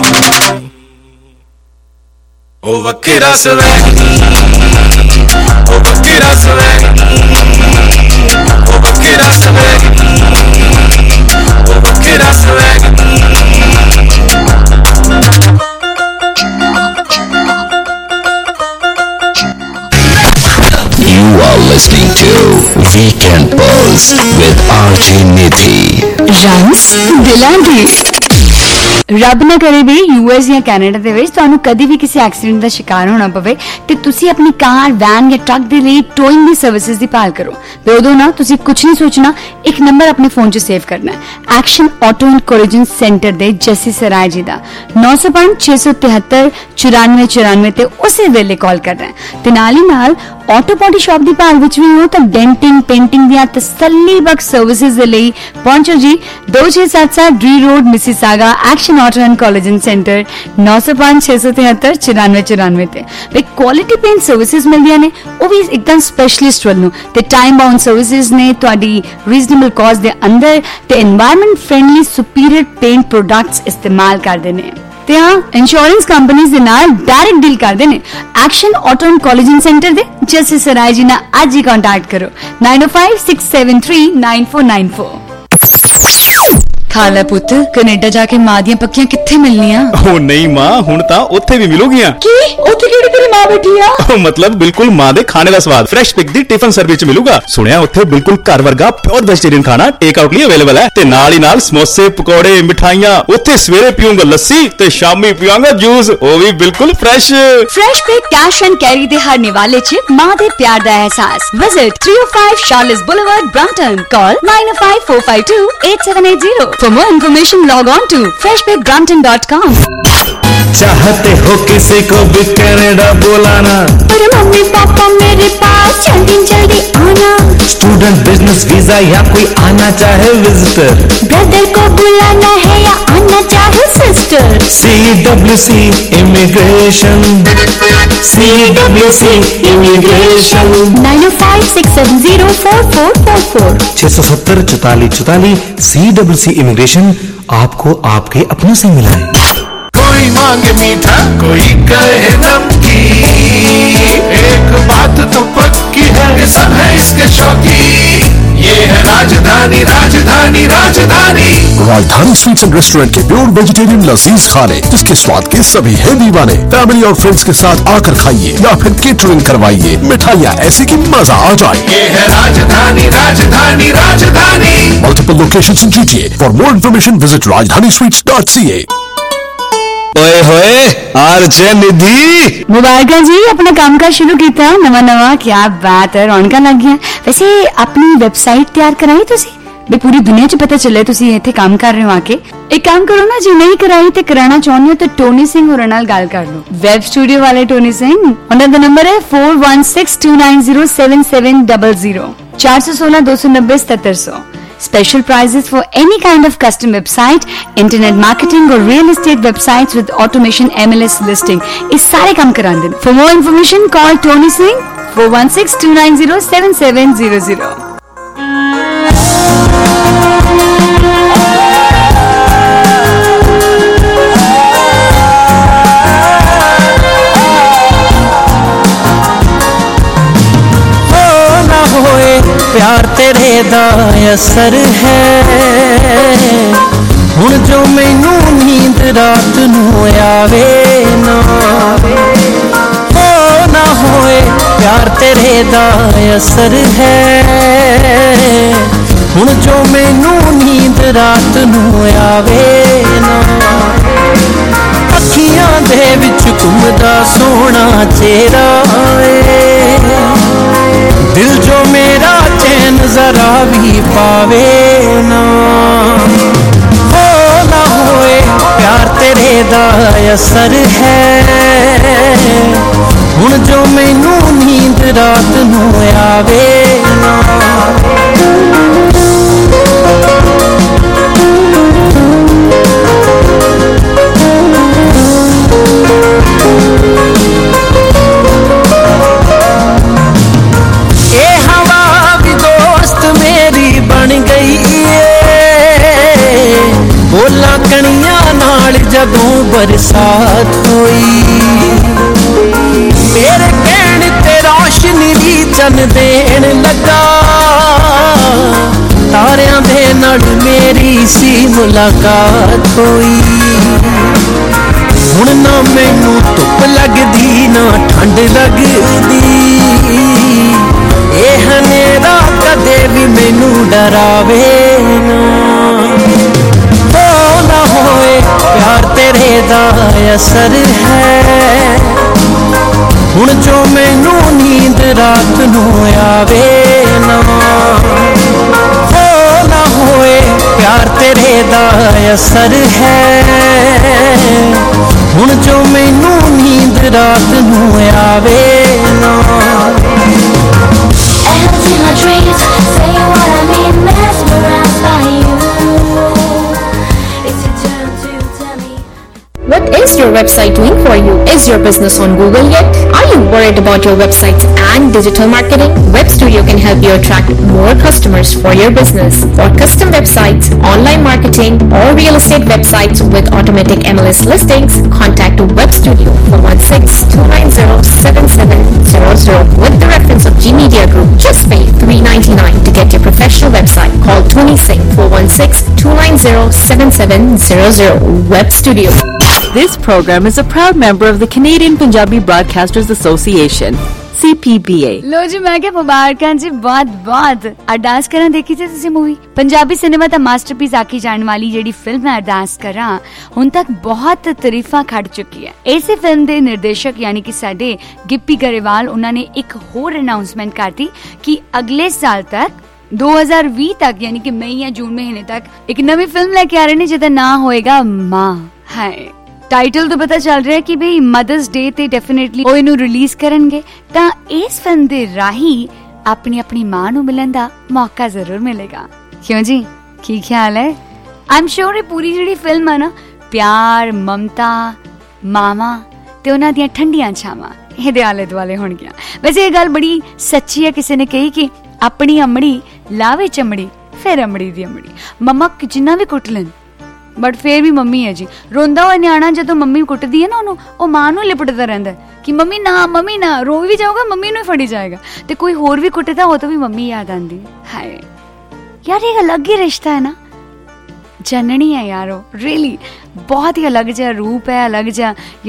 ਉਹ ਵੱਖਰਾ ਸਵੈਗ ਨਹੀਂ ਉਹ ਵੱਖਰਾ ਸਵੈਗ ਨਹੀਂ ਉਹ ਵੱਖਰਾ ਸਵੈਗ ਨਹੀਂ ਉਹ ਵੱਖਰਾ ਸਵੈਗ ਨਹੀਂ You are listening to Weekend Pulse with RJ Nidhi. Rams Dilandi। ਰੱਬ ਨਾ ਕਰੇ ਵੀ US ਜਾਂ ਕੈਨੇਡਾ ਦੇ ਵਿੱਚ ਤੁਹਾਨੂੰ ਕਦੀ ਵੀ ਕਿਸੇ ਐਕਸੀਡੈਂਟ ਦਾ ਸ਼ਿਕਾਰ ਹੋਣਾ ਪਵੇ ਤੇ ਤੁਸੀਂ ਆਪਣੀ ਕਾਰ, ਵੈਨ ਜਾਂ ਟਰੱਕ ਦੇ ਲਈ ਟੋਇੰਗ ਦੀ ਸਰਵਿਸਿਜ਼ ਦੀ ਭਾਲ ਕਰੋ ਤੇ ਉਦੋਂ ਨਾ ਤੁਸੀਂ ਕੁਝ ਨਹੀਂ ਸੋਚਣਾ, ਇੱਕ ਨੰਬਰ ਆਪਣੇ ਫੋਨ 'ਚ ਸੇਵ ਕਰਨਾ ਹੈ Action Auto and Collision Centre ਦੇ ਜੱਸੀ ਸਰਾਏ ਜੀ ਦਾ 9056739494 ਤੇ ਉਸੇ ਵੇਲੇ ਕਾਲ ਕਰਨਾ ਤੇ ਨਾਲ ਹੀ ਨਾਲ ਆਟੋ ਬੋਡੀ ਸ਼ਾਪ ਦੀ ਭਾਲ ਵਿੱਚ ਵੀ ਹੋ ਤਾਂ ਡੈਂਟਿੰਗ, ਪੇਂਟਿੰਗ ਦੀਆਂ ਤਸੱਲੀ ਬਖਸ਼ ਸਰਵਿਸਿਜ਼ ਦੇ ਲਈ ਪਹੁੰਚੋ ਜੀ 2677 ਡੀ road Mississauga Action Auto and Collision Centre 9056739494 ਤੇ ਵੀ ਕੁਆਲਿਟੀ ਪੇਂਟ ਸਰਵਿਸਿਜ਼ ਮਿਲਦੀਆਂ ਨੇ ਉਹ ਵੀ ਇੱਕਦਮ ਸਪੈਸ਼ਲਿਸਟ ਵੱਲੋਂ ਤੇ ਟਾਈਮ ਬਾਉਂਡ ਸਰਵਿਸਿਜ਼ ਨੇ ਤੁਹਾਡੀ ਰੀਜ਼ਨੇਬਲ ਕਾਸਟ ਦੇ ਅੰਦਰ ਤੇ environment friendly superior paint products ਇਸਤੇਮਾਲ ਕਰਦੇ ਨੇ ਤੇ ਹਾਂ ਇੰਸ਼ੋਰੈਂਸ ਕੰਪਨੀਆਂ ਦੇ ਨਾਲ ਡਾਇਰੈਕਟ ਡੀਲ ਕਰਦੇ ਨੇ Action Auto and Collision Centre ਦੇ ਜੱਸੀ ਸਰਾਏ ਜੀ ਨਾਲ ਅੱਜ ਹੀ ਕੰਟੈਕਟ ਕਰੋ 9056739494 खाला पुत कनेडा जाके मां दियां पक्कियां कित्थे मिलनियां? ओ नहीं मां, हुण तां उत्थे भी मिलूगियां। की उत्थे केड़ी तेरी मां बैठी आ? मतलब बिल्कुल मां दे खाने दा स्वाद फ्रेश पिक दी टिफिन सर्विस च मिलूगा। सुनिया उत्थे बिल्कुल घर वर्गा प्योर वेजिटेरियन खाना टेक आउट लिए अवेलेबल है ते नाल ही नाल समोसे पकौड़े मिठाइयां। उत्थे सवेरे पीऊंगा लस्सी ते शामी पीऊंगा जूस, वो भी बिल्कुल Fresh Pick cash and carry दे हर निवाले च मां दे प्यार दा एहसास। Visit 305 Charles Boulevard, Brampton. Call 905-452-8780. For more information, log on to freshpickbrampton.com. चाहते हो किसी को भी कनाडा बुलाना, अरे मम्मी पापा मेरे पास जल्दी जल्दी आना। स्टूडेंट बिजनेस वीजा या कोई आना चाहे विजिटर, ब्रदर को बुलाना है या आना चाहे sister. CWC immigration, CWC immigration 905-670-4444 670-4444। CWC immigration आपको आपके अपनों से मिलाए। कोई मांगे मीठा, कोई कहे नमकीन, एक बात तो पक्की है सब है इसके शौकीन। ये है राजधानी Rajdhani Rajdhani. Rajdhani sweets and restaurant के प्योर वेजिटेरियन लजीज खाने, जिसके स्वाद के सभी है दीवाने। फैमिली और फ्रेंड्स के साथ आकर खाइए या फिर केटरिंग करवाइए, मिठाइयाँ ऐसी कि मजा आ जाए। ये है राजधानी राजधानी राजधानी। Multiple locations in GTA. For more information, visit rajdanisweets.ca. ओए होए आरजे निधि, मुबारक जी, अपना काम काज शुरू कीता नवा नवा। क्या बात है, रौनक लग गया। वैसे अपनी वेबसाइट तैयार कराई तुसी भी पूरी दुनिया च पता चले तुसी इत्थे काम कर रहे हो आके। एक काम करो ना, जे नहीं कराई ते कराना चाਹੁੰਦੇ हो तो टोनी सिंह होरां नाल गल कर लो। वेब स्टूडियो वाले टोनी सिंह, उनका नंबर है 4162907700 416-290-7700। Special prices for any kind of custom website, internet marketing or real estate websites with automation MLS listing. इस सारे काम करांदे। For more information, call Tony Singh 4162907700. प्यार तेरे दा असर है, हुण जो मैनू नींद रात नू आवे ना, हो ना होए प्यार तेरे दा असर है, हुण जो मैनू नींद रात नू आवे ना। अखियां दे विच घुमदा सोहना चेहरा वे, दिल जो मेरा चैन जरा भी पावे ना, हो ना होए प्यार तेरे दा असर है, हुण जो मैनू नींद रात नू आवे ना। बोला कणिया नाल जदों बरसात होई, मेरे कहने ते रोशनी भी चन देन लगा, तारियां दे नाल मेरी सी मुलाकात होई। हुण ना मैनू धुप लगदी ना ठंड लगदी, ਇਹ ਹਨੇਰਾ कदे भी मैनू डरावे ना, हो ना होए प्यार तेरे दा असर है, हुण जो मैनू नींद रात नू आवे ना, हो ना होए प्यार तेरे दा असर है, हुण जो मैनू नींद रात नू आवे ना। In my dreams, say what I mean, mesmerized by you. It's your turn to tell me. What is your website doing for you? Is your business on Google yet? Are you worried about your website and digital marketing? Web Studio can help you attract more customers for your business. For custom websites, online marketing, or real estate websites with automatic MLS listings, contact Web Studio 416-290-7700 with the reference of G Media Group. Just pay $3.99 to get your professional website. Call Dhwani Singh, 416-290-7700. Web Studio. This program is a proud member of the Canadian Punjabi Broadcasters Association, CPBA. लो जी मैं क्या मुबारਕਾਂ जी बहुत बहुत। अरदास करा देखी थी तुसी movie? Punjabi cinema दा मास्टरपीस आखी जाने वाली जेडी फिल्म है अरदास करा हुण तक बहुत तारीफां खड़ चुकी है। इसी फिल्म दे निर्देशक यानी कि साडे गिप्पी गरेवाल उन्होंने एक होर अनाउंसमेंट करती कि अगले साल तक 2020 तक यानी कि मई या जून महीने तक एक नवी फिल्म लेके आ रहे हैं जिसका नाम होएगा माँ। है टाइटल तो पता चल रहा है कि भाई मदर्स डे ते डेफिनेटली ਉਹ ਇਹਨੂੰ ਰਿਲੀਜ਼ ਕਰਨਗੇ ਤਾਂ ਇਸ ਫਿਲਮ ਦੇ ਰਾਹੀਂ ਆਪਣੀ ਆਪਣੀ ਮਾਂ ਨੂੰ ਮਿਲਣ ਦਾ ਮੌਕਾ ਜ਼ਰੂਰ ਮਿਲੇਗਾ। ਕਿਉਂ ਜੀ ਕੀ ਖਿਆਲ ਹੈ? ਆਈ ਐਮ ਸ਼ੋਰ ਇਹ ਪੂਰੀ ਜਿਹੜੀ ਫਿਲਮ ਹੈ ਨਾ ਪਿਆਰ ਮਮਤਾ ਮਾਵਾਂ ਤੇ ਉਹਨਾਂ ਦੀਆਂ ਠੰਡੀਆਂ ਛਾਵਾਂ ਇਹਦੇ ਆਲੇ ਦੁਆਲੇ ਹੋਣਗੀਆਂ। ਵੈਸੇ ਇਹ ਗੱਲ ਬੜੀ ਸੱਚੀ ਹੈ, ਕਿਸੇ ਨੇ ਕਹੀ ਕਿ ਆਪਣੀ ਅਮੜੀ ਲਾਵੇ ਚਮੜੀ ਫਿਰ ਅਮੜੀ ਦੀ ਅਮੜੀ। ਮੰਮਾ ਜਿੰਨਾ ਵੀ ਕੁੱਟ ਲੈਣ बट फिर भी मम्मी है जी। रोंदा हुआ न्याणा जो मम्मी कुटदी है ना ਉਹਨੂੰ ਉਹ ਮਾਂ ਨੂੰ ਲਿਪਟਦਾ ਰਹਿੰਦਾ ਕਿ ਮੰਮੀ ਨਾ ਰੋ ਵੀ ਜਾਊਗਾ ਮੰਮੀ ਨੂੰ ਹੀ ਫੜੀ ਜਾਏਗਾ ਤੇ ਕੋਈ ਹੋਰ ਵੀ ਕੁੱਟਦਾ ਹੋ ਤਾਂ ਵੀ ਮੰਮੀ ਯਾਦ ਆਂਦੀ ਹੈ। यार एक अलग ही रिश्ता है ना, जननी है यार वो रियली बहुत ही अलग जा रूप है, अलग जा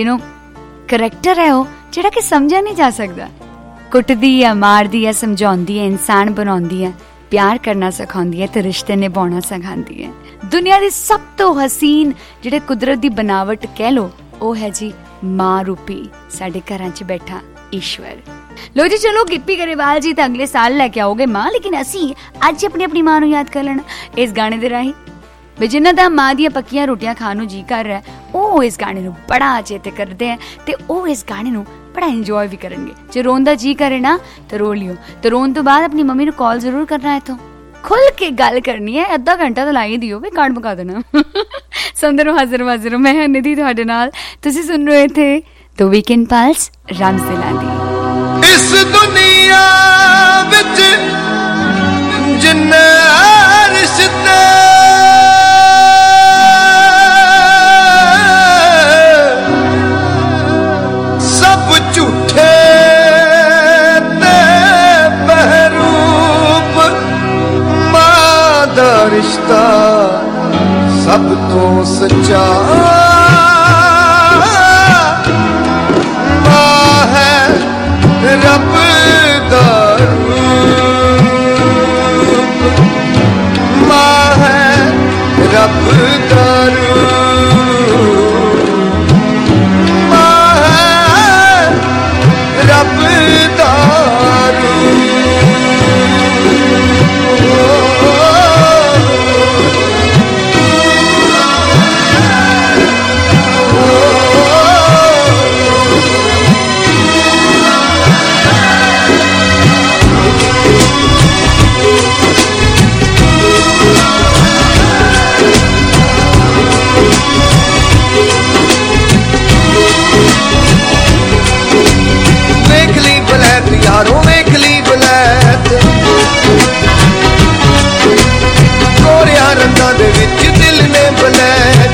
करैक्टर है वो ਜਿਹੜਾ कि समझा नहीं जा सकता। कुटदी है मारदी है समझाउंदी है इंसान बनाउंदी है प्यार करना सिखाउंदी है ते रिश्ते निभाउणा सिखाउंदी है। दुनिया दी सब तो हसीन जिहड़े कुदरत दी बनावट कह लो वो है जी मां रूपी साडे घरां च बैठा ईश्वर। लो जी चलो गिप्पी गरेवाल जी तो अगले साल लैके आओगे मां, लेकिन असी अज अपनी अपनी मां नूं याद कर लेना इस गाने दे राही। भी जिन्हां दा मां दियां पक्कियां रोटियां खाण नूं जी कर रहा है वो इस गाने नूं बड़ा चेते करते हैं ते वो इस गाने नूं बड़ा इंजॉय भी करेंगे। जो रोन दा जी करे ना तो रो लियो, तो रोन तो बाद अपनी मम्मी नूं कॉल जरूर करना है, इथों खुल के गल करनी है। अद्धा घंटा तो लाई दियो भी कार्ड मुका देना। सुंदर हाजिर वाजिर मैं निधि तुहाडे नाल, तुसीं सुन रहे थे द वीकेंड पल्स रम्स दिलांदी। इस दुनिया विच जिन्ने रिश्ते सब झूठे ते बहरूप, मां दा रिश्ता सब तो सच्चा मां है रब दा रूप, मां है रब दा रूप, मां है रब दा यारों वेख ली बलैत गोरिया रंगां दे विच दिल ने बलैत,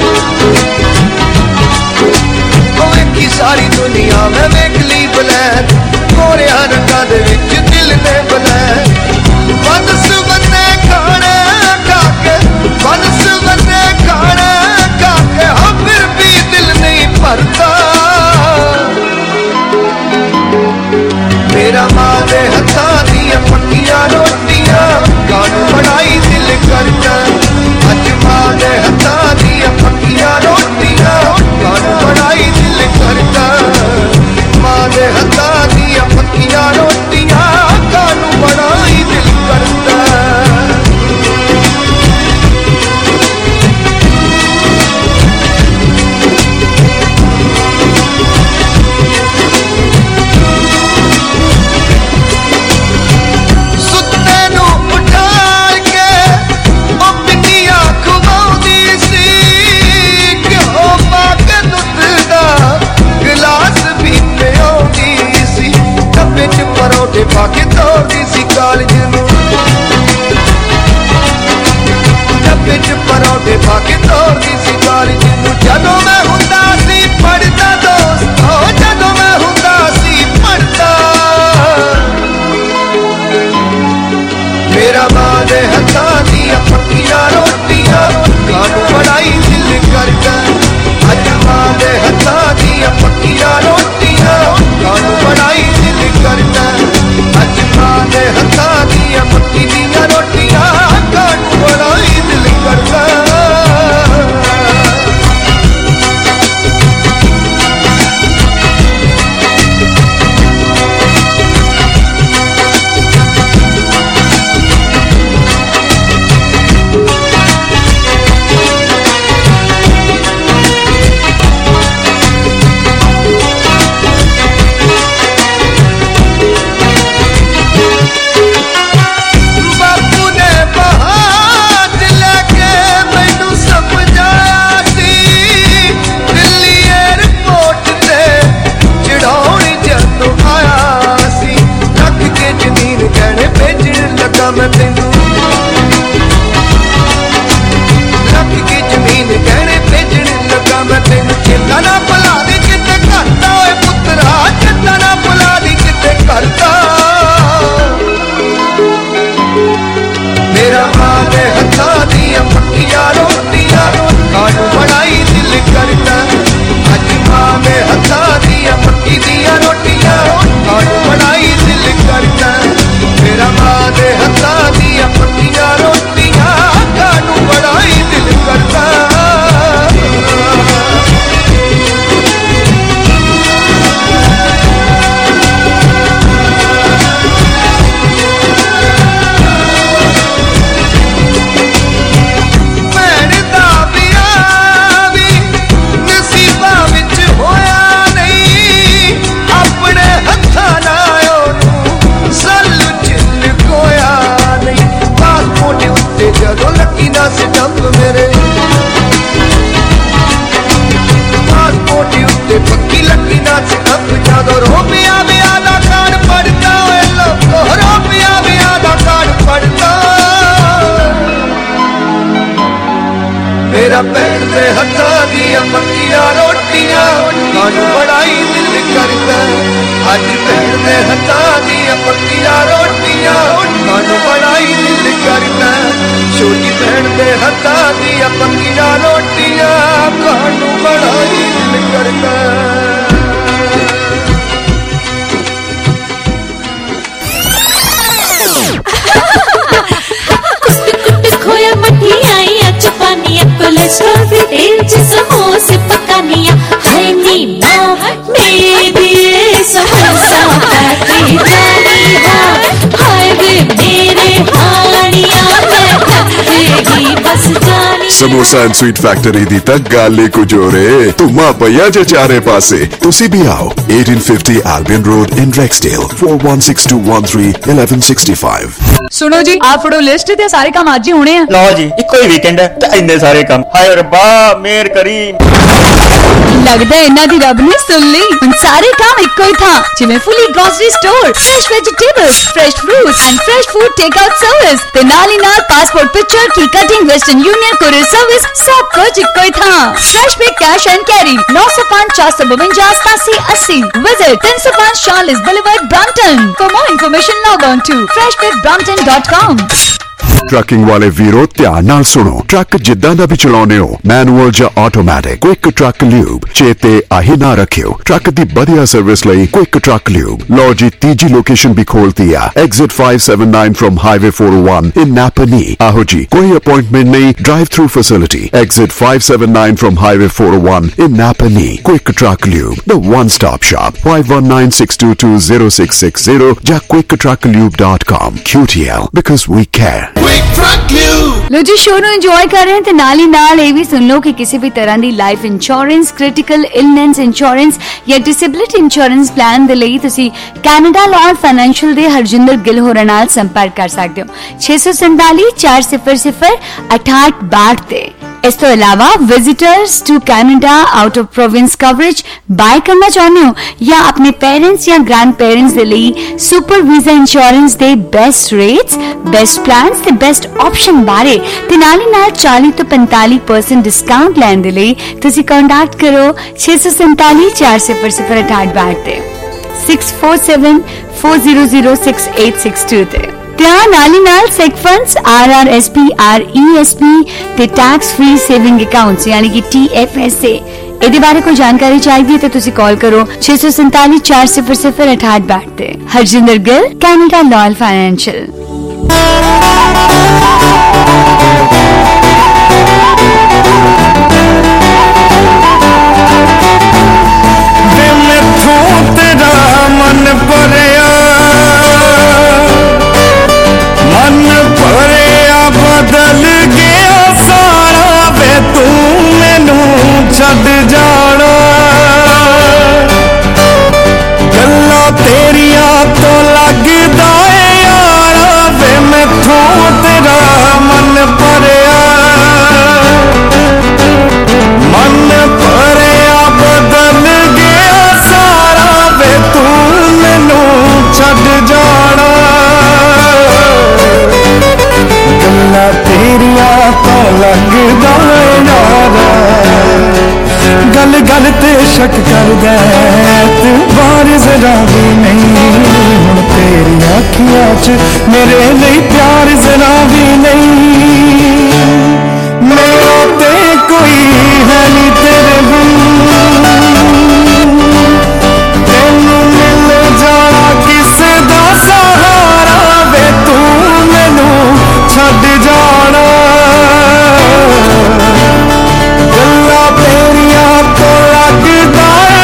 ओ वेखी सारी दुनिया मैं वेख ली बलैत गोरिया रंगां दे विच दिल ने बलैत। बनस बन्ने खाने खाके बनस बन्ने खाने खाके हाँ फिर भी दिल नहीं भरता। मेरा मां दे हत्थां दियां पक्कियां रोटियां कानू बनाई दिल करदा, अज मां दे हत्थां दियां पक्कियां रोटियां कानू बनाई दिल करदा, मां दे हत्थां दियां पक्कियां रोटियां कानू बनाई दिल करदा। परोठे पाके तोड़दी सी कालज नूं, डब्बे च परोठे पाके तोड़दी सी कालज नूं। जदों मैं हुंदा सी पढ़दा दोस्तो, जदों मैं हुंदा सी पढ़दा, मेरा मां दे हत्थां दी मैं तेनू लख की जमीन गहने भेजने लगा मैं तेनू चेता ना भुला दी किते करता ओए पुत्रा चेता ना भुला दी किते करता मेरा मां दे हत्थां दियां पक्कियां रोटियां खाणू बनाई दिल करदा अज मां दे हत्थां दियां पक्की दियां रोटियां खाणू बनाई दिल करदा मेरा मां दे हत्थां दियां पक्कियां रोटियां खाणू बनाई दिल करदा ਜਦੋਂ ਲੱਗੀ ਨਾ ਸਟੰਪ ਮੇਰੇ ਪਾਸਪੋਰਟ ਉੱਤੇ ਪੱਕੀ ਲੱਗੀ ਨਾ ਸਟੰਪ ਜਦੋਂ ਰੋਪਿਆ ਵਿਆਹ ਦਾ ਕਾਰਡ ਪੜਦਾ ਓਏ ਲੋਕੋ ਰੋਪਿਆ ਵਿਆਹ ਦਾ ਕਾਰਡ ਪੜਦਾ ਮੇਰਾ ਭੈਣ ਦੇ ਹੱਥਾਂ ਦੀਆਂ ਪੱਕੀਆਂ ਰੋਟੀਆਂ ਖਾਣੂ ਬੜਾਈ ਦਿਲ ਕਰਦਾ ਅੱਜ ਭੈਣ ਦੇ ਹੱਥਾਂ ਦੀਆਂ ਪੱਕੀਆਂ ਰੋਟੀਆਂ ਖਾਣੂ ਬੜਾਈ ਦਿਲ ਕਰਦਾ छोटी बहन दे हत्थां दियां पक्कियां रोटियां खाणू बड़ाई दिल करदा खोया मठियाइयां चपानियां कोलेस्ट्रॉल फ्री तेल च समोसे पकानियां हाय नी मां मेरी समोसा पाती जानी हाय वे मेरे हानियां समोसा एंड स्वीट फैक्टरी दी तक गाले को जोरे धुमा पया जे चारे पासे तुसी भी आओ 1850 Albion Road in Rexdale 4162131165 सुनो जी आप फड़ो लिस्ट ते सारे काम आज ही होने हैं लो जी इको ही वीकेंड है ते इन्ने सारे काम हाय रब्बा मेहर करी लगदा है इन्ना दी रब ने सुन ली उन सारे काम इको ही था जिवें fully grocery store fresh vegetables fresh fruits and fresh food take out service ते नाल ही नाल पासपोर्ट पिक्चर की cutting Western Union courier service सब कुछ इको ही था फ्रेश पे cash and carry 905-452-8780 visit 305 Charles Boulevard Brampton for more information log on to freshwithbrampton.com trucking वाले वीरो ध्यान नाल सुनो ट्रक जिद्दां दा भी चलाउने हो मैनुअल या ऑटोमैटिक क्विक ट्रक ल्यूब चेते आही ना रखियो ट्रक दी बढ़िया सर्विस लई क्विक ट्रक ल्यूब लो जी तीजी लोकेशन भी खोलती है exit 579 from highway 401 in Napanee आहो जी कोई अपॉइंटमेंट नहीं drive through facility exit 579 from highway 401 in Napanee quick truck lube the one stop shop 5196220660 या quicktrucklube.com QTL because we care लो जी शो ਨੂੰ ਇੰਜੋਏ ਕਰ ਰਹੇ हैं ਤੇ ਨਾਲ ਹੀ ਨਾਲ ਇਹ ਵੀ ਸੁਣ ਲਓ ਕਿ ਕਿਸੇ ਵੀ ਤਰ੍ਹਾਂ ਦੀ life insurance critical illness insurance ਜਾਂ ਡਿਸੇਬਿਲਿਟੀ ਇੰਸ਼ੋਰੈਂਸ ਪਲਾਨ ਦੇ ਲਈ ਤੁਸੀਂ ਕੈਨੇਡਾ ਲਾਅ ਫਾਈਨੈਂਸ਼ੀਅਲ ਦੇ ਹਰਜਿੰਦਰ ਗਿੱਲ ਹੋਰਾਂ ਨਾਲ ਸੰਪਰਕ ਕਰ ਸਕਦੇ ਹੋ 647 400 6862 ਤੇ इस तो अलावा visitors to Canada out of province coverage buy करना चाहते हो या अपने पेरेंट्स या ग्रैंड पेरेंट्स के लिए सुपर वीजा इंश्योरेंस दे बेस्ट रेट्स बेस्ट प्लान्स ते बेस्ट ऑप्शन बारे ते नाल ही नाल 40 तो 45% डिस्काउंट लैन दे लिए तुसी कांटेक्ट करो 647 400 6862 ते 647 400 6862 ते नाल ही नाल सेक फंड्स RRSP RESP ते टैक्स फ्री सेविंग अकाउंट्स यानी कि TFSA ਇਹਦੇ ਬਾਰੇ ਕੋਈ ਜਾਣਕਾਰੀ ਚਾਹੀਦੀ ਹੈ ਤਾਂ ਤੁਸੀਂ ਕਾਲ ਕਰੋ 647 400 6862 ਤੇ Harjinder Gill Canada Loyal Financial ਛੱਡ ਜਾਣਾ ਗੱਲਾਂ ਤੇਰੀਆਂ ਤੋਂ ਲੱਗਦਾ ਏ ਯਾਰਾ ਵੇ ਮੈਥੋਂ प्यार जरा भी नहीं, हुण तेरी अखियां च मेरे लिए प्यार जरा भी नहीं। मेरा ते कोई है नहीं तेरे बिन, तेनू मिल जाना किसे दा सहारा वे, तू मैनू छड्ड जाना। गल्लां तेरियां तो लगदा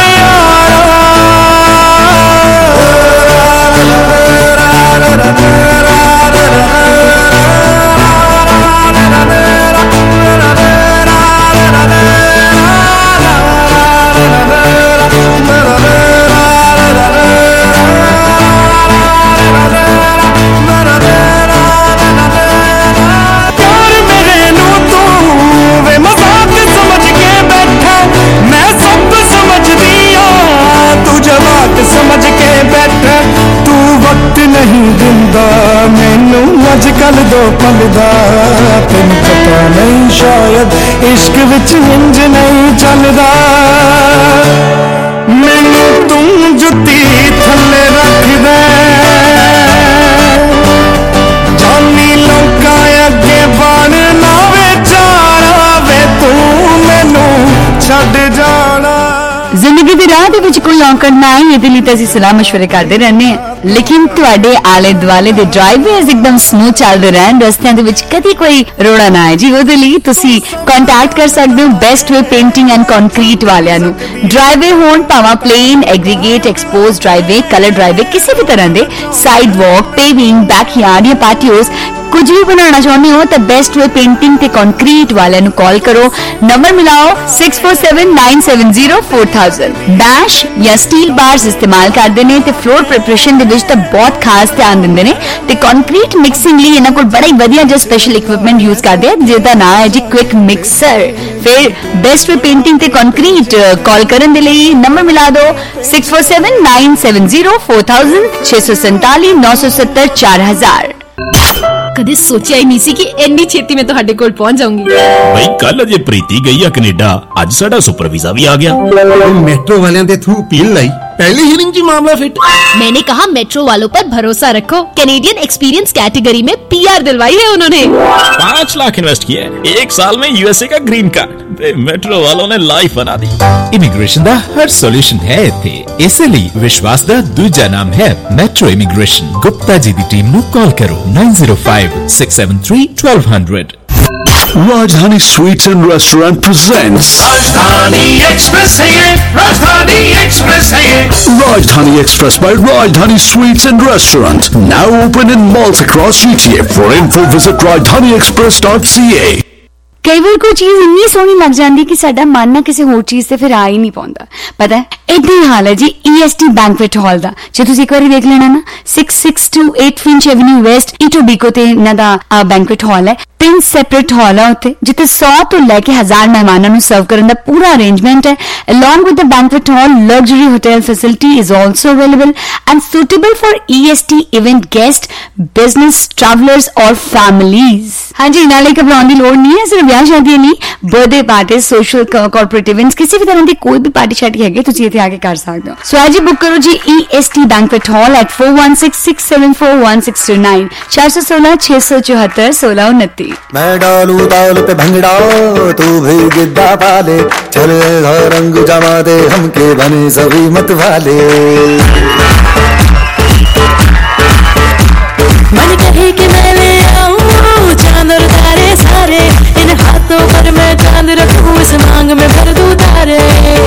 नहीं दिंदा मैनू अजकल दो पल दा, तेन पता नहीं शायद इश्क विच इंज नहीं चलदा। मैनू तू जुत्ती थल्ले रख दे, जानी लोकां अगे बन ना विचारा वे, तू मैनू छड्ड जाना। जिंदगी की राह दे विच कोई औकड़ ना आए ये लिए असं सलाह मशवरे करते रहने हैं, लेकिन तुहाडे आले दुआले दे ड्राइववेज एकदम स्मूथ चलते रहन, रस्तियां दे विच कदी कोई रोड़ा ना आए जी, ओहदे लई तुसी कांटैक्ट कर सकते हो Best way painting and Concrete वालियां नू। ड्राइवे होण भावां plain, aggregate, expose driveway, colour driveway, किसी भी तरह दे साइड वॉक, पेविंग, बैकयार्ड या पैटियोज कुछ भी बनाना चाहते हो तो बेस्ट वे पेंटिंग ते कंक्रीट वाले नु कॉल करो, नंबर मिलाओ 6479704000। डैश या स्टील बार्स इस्तेमाल करते हैं ते फ्लोर प्रिपरेशन दे विच तां बहुत खास ध्यान दिंदे ने ते कंक्रीट मिक्सिंग लई इन्हां कोल बड़ा ही वधिया जिहा स्पेशल इक्विपमेंट यूज करदे हैं जिसदा नाम है जी क्विक मिक्सर। फिर बेस्ट वे पेंटिंग ते कंक्रीट कॉल करन दे लई नंबर मिला दो 6479704000 647 970 4000। कदे सोचा ही नहीं सी कि इन्नी छेती में तुहाडे कोल पहुंच जाऊंगी। भाई कल अजे प्रीति गई है कनेडा, अज साडा सुपर वीजा भी आ गया। मेट्रो वालियां दे थ्रू अपील लाई, पहली हियरिंग च मामला फिट। मैंने कहा मेट्रो वालों पर भरोसा रखो, कैनेडियन एक्सपीरियंस कैटेगरी में PR दिलवाई है उन्होंने। 5 लाख इन्वेस्ट किया है, 1 साल में USA का ग्रीन कार्ड, मेट्रो वालों ने लाइफ बना दी। इमिग्रेशन दा हर सॉल्यूशन है इत्थे, इसलिए विश्वास दा दूजा नाम है मेट्रो इमिग्रेशन। गुप्ता जी दी टीम नु कॉल करो 9056731200। Rajdhani Sweets and Restaurant presents Rajdhani Express है ये, Rajdhani Express है ये। Rajdhani Express by Rajdhani Sweets and Restaurant, now open in malls across GTA. For info visit rajdhaniexpress.ca। कई बार कोई चीज इन्नी सोहनी लग जाती कि साडा मन ना किसी होर चीज से फिर आ ही नहीं पाਉਂਦਾ। पता है इदा ही हाल है जी EST बैंकवेट हॉल दा, जे तुसी एक बार देख लेना ना 628 फिंच एवेन्यू वेस्ट इटोबिको ते इन्हां दा बैंकवेट हॉल है। 3 सेपरेट हॉल है उत्ते जिते 100 तो लेके 1000 मेहमानों नु सर्व करन दा पूरा अरेंजमेंट है। Along with the banquet hall, luxury hotel facility is also available and suitable for EST event guests, business travelers or families। हाँ जी, नाले घबराने की लोड़ नहीं है, सिर्फ ब्याह शादी नहीं, birthday party, social corporate events, किसी भी तरह की कोई भी पार्टी शार्टी है तुसी इत्थे आके कर सकते हो। सो आज ही बुक करो जी EST बैंकवेट हॉल at 4166741629 416 674 1629। मैं डालू ताल पे भंगड़ा तू भी गिद्दा पाले, चले रंग जमा दे हमके बने सभी मत वाले। मन कहे कि मैं ले आऊं चांद और तारे सारे, इन हाथों पर मैं चांद रखूं, इस मांग में भर दूं तारे।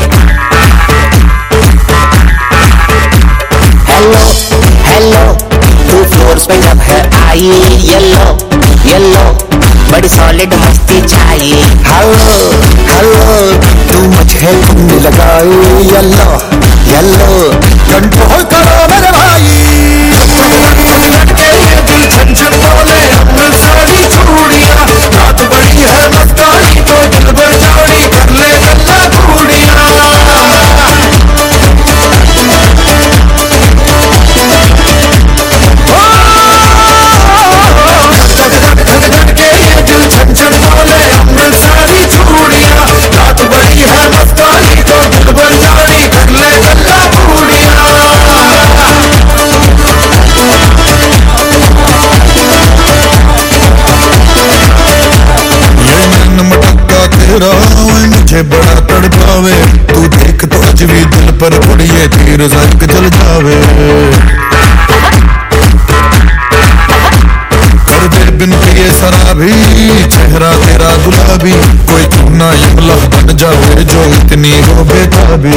हेलो हेलो तू फ्लोर्स पे जब है आई, येलो येलो बड़ी सॉलिड मस्ती छाई। हेलो हेलो तू मुझे घूमने लगाई, येलो येलो कंट्रोल करो मेरे भाई। झंझन बोले अपनी सारी चूड़ियां, रात बड़ी है मस्तानी तो दिल भर जानी, कर ले गल्ला घूड़ियां। झंझन बोले अपनी सारी चूड़ियां, रात बड़ी है मस्तानी तो दिल भर जानी, कर ले गल्ला घूड़ियां। फिर सड़क चल जावे। कर दे बिन पिए शराबी चेहरा तेरा गुलाबी, कोई क्यों ना यमला बन जावे जो इतनी हो बेताबी।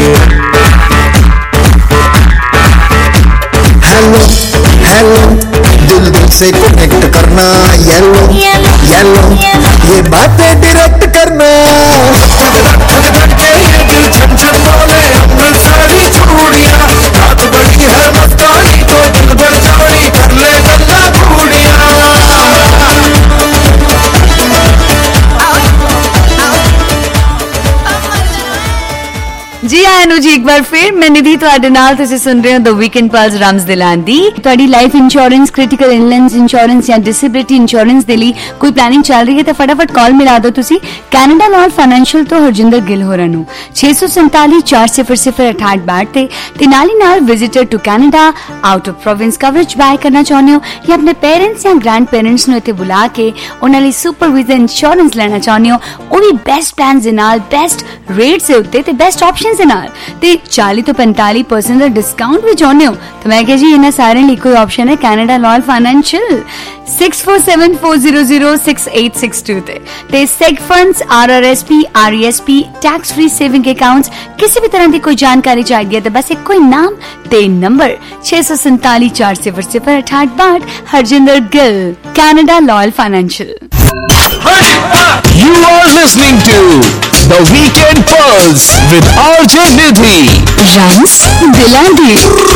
हेलो हेलो दिल दिल से कनेक्ट करना, येलो येलो ये बातें डायरेक्ट करना। जी आनू जी एक बार फिर मैं निधि ਤੁਹਾਡੇ ਨਾਲ ਤੁਸੀਂ ਸੁਣ ਰਹੇ ਹੋ ਦ ਵੀਕਐਂਡ ਪਲਸ ਰਮਜ਼ ਦਿਲਾਂ ਦੀ। ਤੁਹਾਡੀ life insurance, critical illness insurance ਜਾਂ ਡਿਸੇਬਿਲਿਟੀ ਇੰਸ਼ੋਰੈਂਸ ਦੇ ਲਈ ਕੋਈ ਪਲੈਨਿੰਗ ਚੱਲ ਰਹੀ ਹੈ ਤਾਂ ਫਟਾਫਟ ਕਾਲ ਮਿਲਾ ਦਿਓ ਤੁਸੀਂ ਕੈਨੇਡਾ ਲਾਲ ਫਾਈਨੈਂਸ਼ੀਅਲ ਤੋਂ ਹਰਜਿੰਦਰ ਗਿੱਲ ਹੋਰਾਂ ਨੂੰ 647-400-6862 ਤੇ ਨਾਲ ਹੀ ਨਾਲ visitor to Canada out of province coverage buy ਕਰਨਾ ਚਾਹੁੰਦੇ ਹੋ ਜਾਂ ਆਪਣੇ ਪੇਰੈਂਟਸ ਜਾਂ ਗ੍ਰੈਂਡ ਪੇਰੈਂਟਸ ਨੂੰ ਇੱਥੇ ਬੁਲਾ ਕੇ ਉਹਨਾਂ ਲਈ ਸੁਪਰਵਾਈਜ਼ਰ ਇੰਸ਼ੋਰੈਂਸ ਲੈਣਾ ਚਾਹੁੰਦੇ ਹੋ, ਉਹ ਵੀ ਬੈਸਟ ਪਲਾਨਸ ਦੇ ਨਾਲ, ਬੈਸਟ ਰੇਟਸ ਦੇ ਉੱਤੇ ਤੇ ਬੈਸਟ ਆਪਸ਼ਨਸ ਦੇ ਨਾਲ ਤੇ 40 ਤੋਂ 45% ਦਾ ਡਿਸਕਾਊਂਟ ਵੀ ਚਾਹੁੰਦੇ ਹੋ ਤਾਂ ਮੈਂ ਕਿਹਾ ਜੀ ਇਹਨਾਂ ਸਾਰਿਆਂ ਲਈ ਕੋਈ ਆਪਸ਼ਨ ਹੈ ਕੈਨੇਡਾ ਲਾਲ ਫਾਈਨੈਂਸ਼ੀਅਲ 6474006862 ਤੇ seg funds, RRSP, RESP, tax free saving accounts, किसी भी तरह की कोई जानकारी चाहिए है तो बस एक कोई नाम ते number 647-400-6862 Harjinder Gill, Canada loyal Financial. You are listening to The Weekend Pulse with RJ Nidhi, रम्स दिलांदी।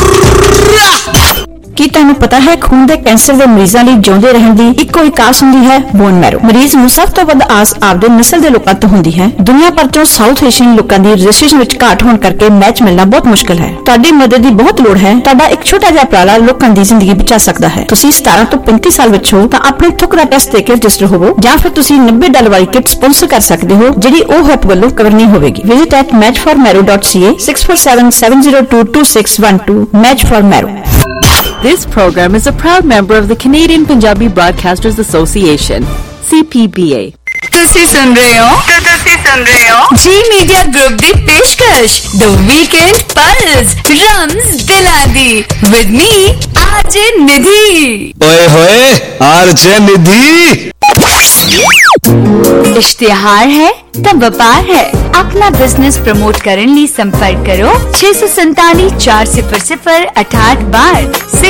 ਕੀ ਤੁਹਾਨੂੰ ਪਤਾ ਹੈ ਖੂਨ ਦੇ ਕੈਂਸਰ ਦੇ ਮਰੀਜ਼ਾਂ ਲਈ ਜਿਉਂਦੇ ਰਹਿਣ ਦੀ ਇੱਕੋ ਇੱਕ ਆਸ ਹੁੰਦੀ ਹੈ ਬੋਨ ਮੈਰੋ। ਮਰੀਜ਼ ਨੂੰ ਸਭ ਤੋਂ ਵੱਧ ਆਸ ਆਪਦੇ ਨਸਲ ਦੇ ਲੋਕਾਂ ਤੋਂ ਹੁੰਦੀ ਹੈ। ਦੁਨੀਆ ਭਰ ਤੋਂ ਸਾਊਥ ਏਸ਼ੀਅਨ ਲੋਕਾਂ ਦੀ ਰਜਿਸਟ੍ਰੇਸ਼ਨ ਵਿੱਚ ਘਾਟ ਹੋਣ ਕਰਕੇ ਮੈਚ ਮਿਲਣਾ ਬਹੁਤ ਮੁਸ਼ਕਲ ਹੈ। ਤੁਹਾਡੀ ਮਦਦ ਦੀ ਬਹੁਤ ਲੋੜ ਹੈ। ਤੁਹਾਡਾ ਇੱਕ ਛੋਟਾ ਜਿਹਾ ਉਪਰਾਲਾ ਲੋਕਾਂ ਦੀ ਜ਼ਿੰਦਗੀ ਬਚਾ ਸਕਦਾ ਹੈ। ਤੁਸੀਂ 17 ਤੋਂ 35 ਸਾਲ ਵਿੱਚ ਹੋ ਤਾਂ ਆਪਣੇ ਥੁੱਕ ਦਾ ਟੈਸਟ ਦੇ ਕੇ ਰਜਿਸਟਰ ਹੋਵੋ ਜਾਂ ਫਿਰ ਤੁਸੀਂ $90 ਵਾਲੀ ਕਿਟ ਸਪਾਂਸਰ ਕਰ ਸਕਦੇ ਹੋ ਜਿਹੜੀ ਉਹ ਹੈਪ ਵੱਲੋਂ ਕਵਰ ਨਹੀਂ ਹੋਵੇਗੀ। Visit at matchformarrow.ca 6477022612 Match for Marrow। This program is a proud member of the Canadian Punjabi Broadcasters Association, CPBA. ਤੁਸੀਂ ਸੁਣ ਰਹੇ ਹੋ ਜੀ ਮੀਡੀਆ ਗਰੁੱਪ ਦੀ ਪੇਸ਼ਕਸ਼ ਦ ਵੀਕਐਂਡ ਪਲਸ ਰਮਜ਼ ਦਿਲਾਦੀ ਵਿਦ ਮੀ ਆਰਜੇ ਨਿਧੀ। ओए होए आरजे निधि। इश्तिहार है तब व्यापार है। अपना बिजनेस प्रमोट करने लिए संपर्क करो 647-400-6862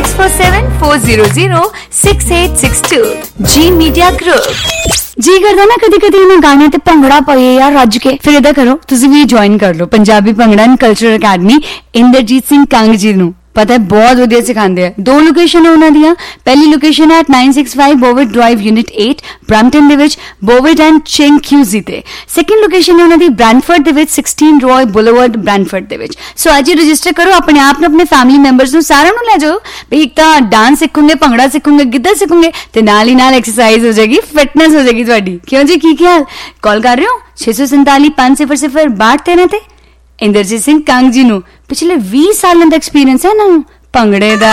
6474006862 जी मीडिया ग्रुप। जी करदा ना कदी कदी ना गाने ते भंगड़ा पाइए यार रज के। फिर इदा करो तुसी भी ज्वाइन कर लो Punjabi bhangra and cultural academy Inderjit Singh Kang ji नू। पता है बहुत वधिया सिखाते हैं। 2 लोकेशन है उन्हां दियां। पहली लोकेशन है 965 बोविड ड्राइव यूनिट 8 ब्रैम्पटन दे विच बोविड एंड चिंग क्यूजी ते। सेकंड लोकेशन है उन्हां दी ब्रैंडफर्ड दे विच 16 रॉय बुलवर्ड ब्रैंडफर्ड दे विच। सो आज ही रजिस्टर करो अपने आप ने अपने फैमिली मेंबर्स नु सारा नु ले जाओ भाई। एक तां डांस सीखोगे, भंगड़ा सीखोगे, गिद्धा सीखोगे ते नाल ही नाल एक्सरसाइज हो जाएगी, फिटनेस हो जाएगी तुहाडी। क्यों जी की ख्याल? कॉल कर रहे हो 647-500-6213 ते इंद्रजीत सिंह कंग जी नू पिछले 20 सालों का एक्सपीरियंस है इन्हां नू भंगड़े दा।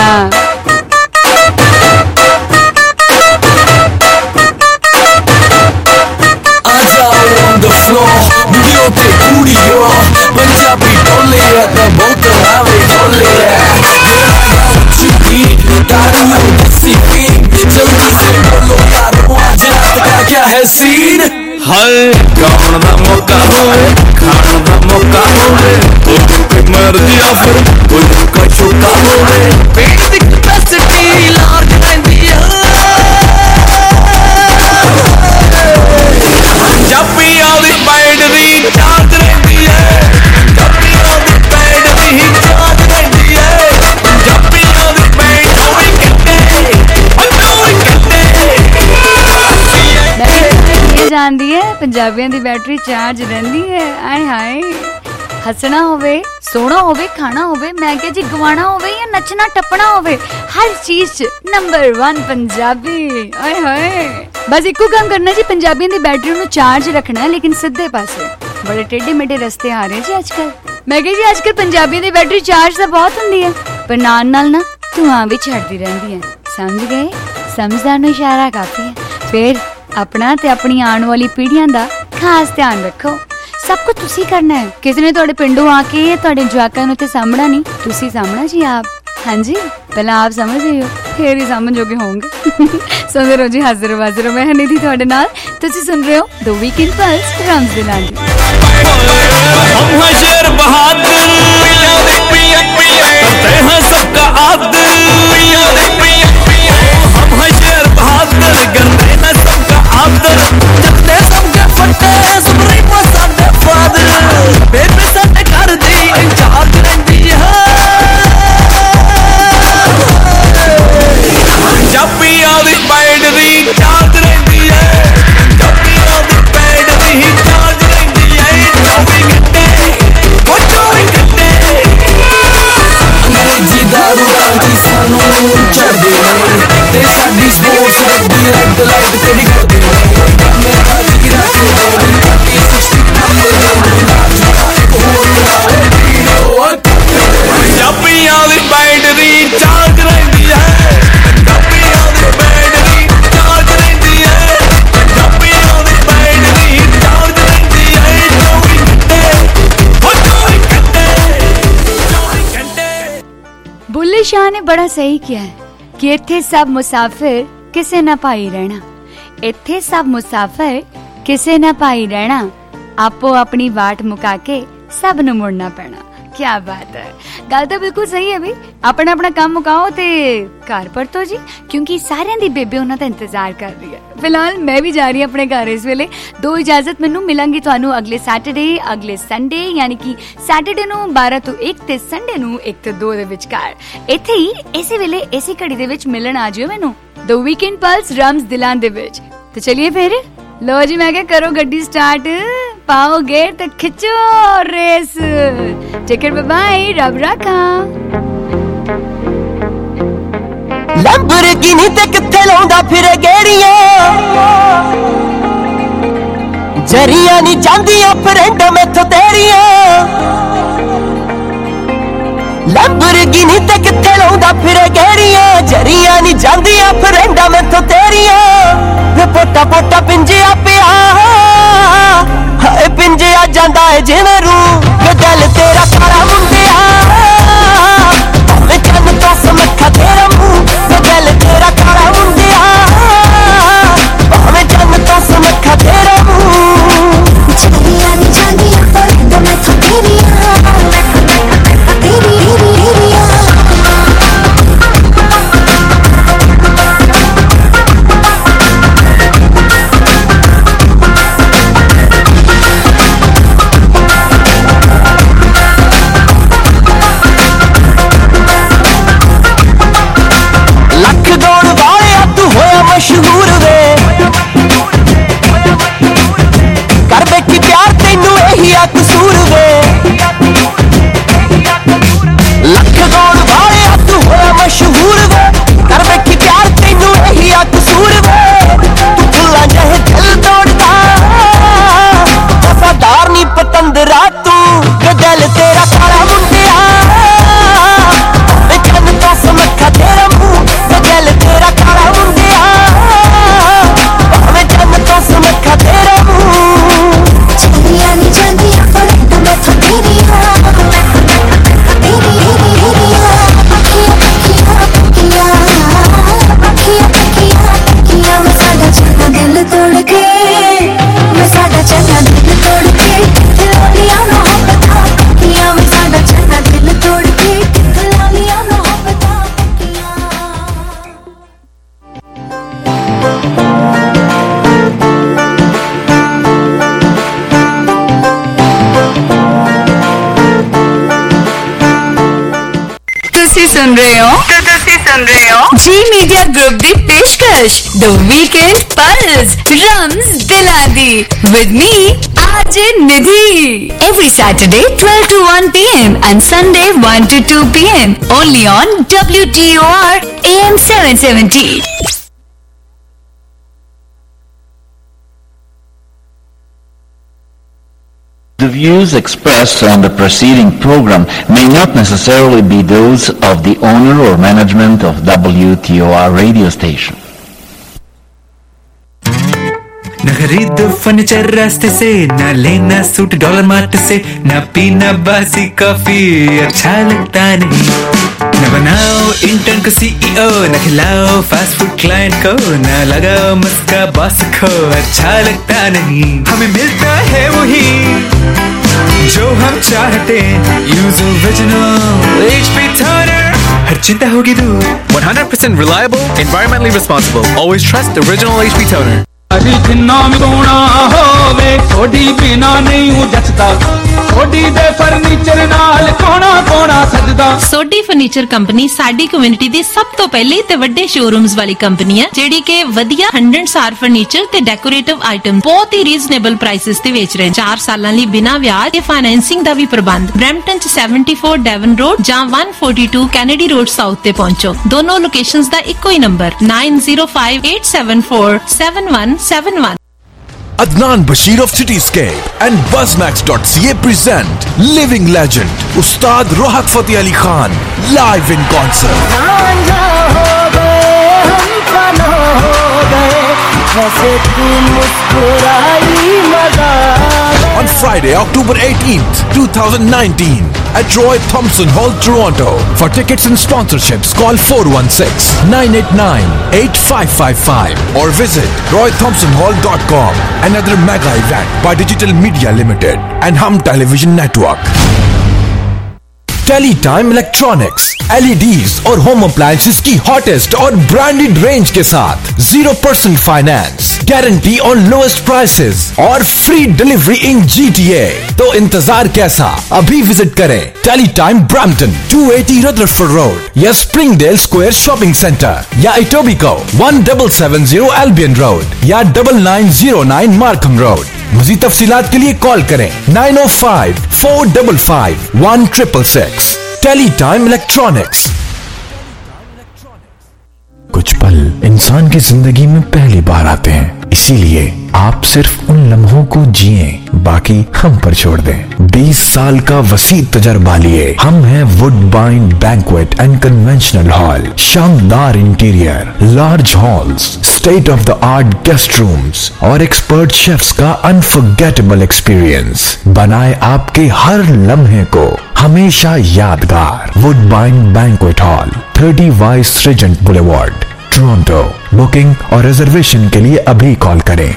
पंजाबी बोले तो बहुत आवे बोले जल्दी से बोलो यारो आज रात का क्या है सीन। हाय गाउन दा मौका होए, खान दा मौका होए, कोई मर दिया फिर कोई का चौका होए। पेट दी कैपेसिटी लार्ज रहंदी है पंजाबी वाली बैंड दी चार्ज रहंदी है। पंजाबी वाली बैंड दी चार्ज रहंदी है। पंजाबी वाली बैंड होए किते होए किते। ये जानदी है पंजाबियों दी बैटरी चार्ज रहंदी है। आए हाय हसना होवे, सोना होवे, खाना होवे, मैं क्या जी गवाना होवे या नचना टपना होवे, हर चीज नंबर 1 पंजाबी। आए हाय बस इको काम करना जी पंजाबियों दी बैटरी नु चार्ज रखना है लेकिन सीधे पासे। बड़े टेढ़े मेढ़े रस्ते आ रहे जी आजकल। मैं क्या जी आजकल पंजाबियों दी बैटरी चार्ज तो बहुत हुंदी है पर नाल नाल ना धुआं भी छड्डदी रहंदी है। समझ गए? समझदार नु इशारा काफी है। फिर अपना ते अपनी आने वाली पीढ़ियां दा खास ध्यान रखो। ਸਭ ਕੁਝ ਤੁਸੀਂ ਕਰਨਾ ਹੈ। ਕਿਸੇ ਨੇ ਤੁਹਾਡੇ ਪਿੰਡੋਂ ਆ ਕੇ ਤੁਹਾਡੇ ਜਵਾਕਾਂ ਨੂੰ ਤੇ ਸਾਹਮਣਾ ਨਹੀਂ, ਤੁਸੀਂ ਸਾਹਮਣਾ ਜੀ ਆਪ। ਹਾਂਜੀ, ਪਹਿਲਾਂ ਆਪ ਸਮਝ ਜਾਈਓ, ਫੇਰ ਹੀ ਸਮਝੋਗੇ ਹੋਂਗੇ। ਸੁਣਦੇ ਰਹੋ ਜੀ ਹਾਜ਼ਰ ਵਾਜ਼ਰ, ਮੈਂ ਨਿਧੀ ਤੁਹਾਡੇ ਨਾਲ। ਤੁਸੀਂ ਸੁਣ ਰਹੇ ਹੋ ਦ ਵੀਕਐਂਡ ਪਲਸ ਰਮਜ਼ ਦਿਲਾਂਦੀ। बुल्ले शाह ने बड़ा सही किया है कि इत्थे सब मुसाफिर किसे ना पाई रहना, इत्थे सब मुसाफिर किसे ना पाई रहना, आपो अपनी वाट मुका के सब नूं मुड़ना पैना। क्या बात है, गल तो बिल्कुल सही है भी। अपना अपना काम मुकाओ ते घर परतो जी, क्योंकि सारियां दी बेबे उन्हां दा इंतजार कर रही है। फिलहाल मैं भी जा रही हूं अपने घर इस वेले। दो इजाजत मैनू, मिलांगी तुहानू अगले सैटरडे, अगले संडे, यानी कि सैटरडे नू 12 ਤੋਂ 1 ਤੇ संडे नू 1 ਤੋਂ 2 ਦੇ ਵਿਚਕਾਰ ਇੱਥੇ ਹੀ ਇਸੇ ਵੇਲੇ ਇਸੇ ਘੜੀ ਦੇ ਵਿੱਚ ਮਿਲਣ ਆ ਜਿਓ ਮੈਨੂੰ ਦ ਵੀਕਐਂਡ ਪਲਸ ਰਮਜ਼ ਦਿਲਾਂ ਦੇ ਵਿੱਚ। ਤੇ ਚਲਿਏ ਫਿਰ, लो जी मैं क्या करो गड्डी स्टार्ट, पाओ गेट ते खिंचो रेस। टेकर बाय, रब रखा। लैम्बोर्गिनी ते किथे लाउंदा फिरे गेड़ियां, जरियां नी जांदियां फ्रेंड मैथों तेरियां। लैम्बोर्गिनी ते किथे लाउंदा फिरे गेड़ियां, जरियां नी जांदियां फ्रेंड मैथों तेरियां। वे पोटा पोटा पिंजिया पिया, हाय पिंजिया जांदा है जिवें रूह, वे दिल तेरा काला मुंडिया, भावें चन्न तो समखा तेरा मुंह, वे दिल तेरा काला मुंडिया, भावें चन्न तो समखा तेरा मुंह। जरियां नी जांदियां फ्रेंड मैथों तेरियां, तेरी मशहूर वे कर बेटी प्यार तेनू यही आ कसूर वे, लख गौर वाले तू होया मशहूर वे, कर बेटी प्यार तेनू यही आ कसूर वे। तू फुल्ला जहे दिल तोड़दा, वफादार नी पतंदरा तू, वे दिल तेरा काला मुंडिया, वे चन्न तो समखा तेरा मुंह, वे दिल तेरा काला मुंडिया, समखा तेरा मुंह। जरियां नी जांदियां फ्रेंड मैथों तेरियां, मैं साडा चंगा दिल तोड़ के, मैं साडा चंगा दिल तोड़ के, दिलालियां मोहब्बतां किया, मैं साडा चंगा दिल तोड़ के, दिलालियां मोहब्बतां किया। सुन रहे हो जी मीडिया ग्रुप दी पेशकश द वीकेंड पल्स रम्ज दिलादी with me RJ Nidhi. Every Saturday 12 to 1 p.m. and Sunday 1 to 2 p.m. only on WTOR AM 770. The views expressed on the preceding program may not necessarily be those of the owner or management of WTOR radio station. न खरीदो furniture रास्ते से, न लेना suit dollar mart से, न पीना बासी कॉफी अच्छा लगता नहीं, न बनाओ इंटर्न को सीईओ, न खिलाओ फास्ट फूड क्लाइंट को, न लगाओ मस्का बॉस को अच्छा लगता नहीं। हमें मिलता है वही जो हम चाहते, यूज ओरिजिनल HP टोनर, हर चिंता होगी दूर। 100% reliable, environmentally responsible. Always trust the original HP toner. नाम सोना होवे थोड़ी बिना नहीं हूँ जचदा, थोड़ी दे फर्नीचर नाल कोना कोना सजदा। सोडी फर्नीचर कंपनी साडी कम्युनिटी दी सब तो पहली ते वड्डे शोरूम्स वाली कंपनी है, जेडी के वधिया 100 फर्नीचर ते डेकोरेटिव आइटम बहुत ही रीजनेबल प्राइसेस ते बेच रहे हैं। 4 सालां लई बिना ब्याज ते फाइनेंसिंग दा भी प्रबंध। ब्रैम्पटन च 74 डेवन रोड जां 142 कैनेडी रोड साउथ ते पहुंचो। दोनों लोकेशंस दा इक्को ही number 9058747171। Adnan Bashir of Cityscape and Buzzmax.ca present living legend Ustad Rohat Fateh Ali Khan live in concert. On Friday, October 18th, 2019 at Roy Thompson Hall, Toronto. For tickets and sponsorships, call 416-989-8555 or visit roythompsonhall.com. Another mega event by Digital Media Limited and Hum Television Network. Teletime Electronics, LEDs और home appliances की hottest और branded range के साथ 0% finance, guarantee और lowest prices और free delivery in GTA। तो इंतजार कैसा, अभी विजिट करें टेलीटाइम ब्रैम्पटन 280 रदरफोर्ड रोड या स्प्रिंगडेल स्क्वायर शॉपिंग सेंटर या इटोबिको 1770 एल्बियन रोड या 9909 मार्कम रोड। मज़ीद तफसीलात के लिए कॉल करें 905-455-1666। Teletime Electronics. कुछ पल इंसान की जिंदगी में पहली बार आते हैं, इसीलिए आप सिर्फ उन लम्हों को जिए, बाकी हम पर छोड़ दें। 20 साल का वसी तजर्बा लिए हम हैं Woodbine banquet and conventional hall. शानदार interior, large halls, state of the art guest rooms और एक्सपर्ट शेफ्स का अनफॉरगेटेबल एक्सपीरियंस बनाए आपके हर लम्हे को हमेशा यादगार। Woodbine banquet hall, 30 Vice Regent Boulevard, Toronto. Booking और रिजर्वेशन के लिए अभी कॉल करें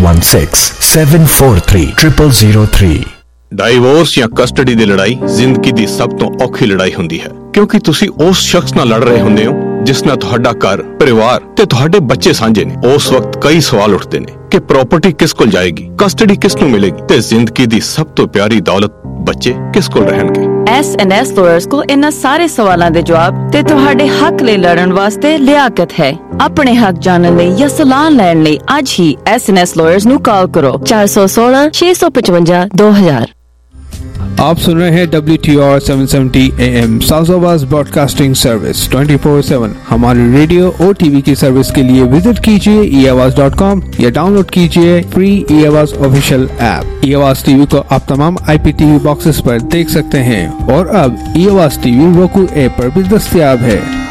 416-743-0003। ਡਾਈਵੋਰਸ ਜਾਂ ਕਸਟਡੀ ਦੀ ਲੜਾਈ ਜ਼ਿੰਦਗੀ ਦੀ ਸਭ ਤੋਂ ਔਖੀ ਲੜਾਈ ਹੁੰਦੀ ਹੈ, ਕਿਉਂਕਿ ਤੁਸੀਂ ਉਸ ਸ਼ਖਸ ਨਾਲ ਲੜ ਰਹੇ ਹੁੰਦੇ ਹੋ ਜਿਸ ਨਾਲ ਤੁਹਾਡਾ ਘਰ, ਪਰਿਵਾਰ ਤੇ ਤੁਹਾਡੇ ਬੱਚੇ ਸਾਂਝੇ ਨੇ। ਉਸ ਵਕਤ ਕਈ ਸਵਾਲ ਉੱਠਦੇ ਨੇ ਕਿ ਪ੍ਰਾਪਰਟੀ ਕਿਸ ਕੋਲ ਜਾਏਗੀ, ਕਸਟਡੀ ਕਿਸ ਨੂੰ ਮਿਲੇਗੀ ਤੇ ਜ਼ਿੰਦਗੀ ਦੀ ਸਭ ਤੋਂ ਪਿਆਰੀ ਦੌਲਤ ਬੱਚੇ ਕਿਸ ਕੋਲ ਰਹਿਣਗੇ। S&S lawyers ਕੋਲ ਇਹਨਾਂ ਸਾਰੇ ਸਵਾਲਾਂ ਦੇ ਜਵਾਬ ਤੇ ਤੁਹਾਡੇ ਹੱਕ ਲਈ ਲੜਨ ਵਾਸਤੇ ਲਿਆਕਤ ਹੈ। ਆਪਣੇ ਹੱਕ ਜਾਣਨ ਲਈ ਜਾਂ ਸਲਾਹ ਲੈਣ ਲਈ ਅੱਜ ਹੀ S&S lawyers ਨੂੰ ਕਾਲ ਕਰੋ 416-655-2000। आप सुन रहे हैं WTR 770 AM South Awaz broadcasting service 24/7। हमारी रेडियो और टीवी की सर्विस के लिए विजिट कीजिए eAwaz.com या डाउनलोड कीजिए free eAwaz official app. eAwaz TV को आप तमाम IPTV बॉक्सेस पर देख सकते हैं और अब eAwaz टीवी roku ऐप पर भी दस्तयाब है।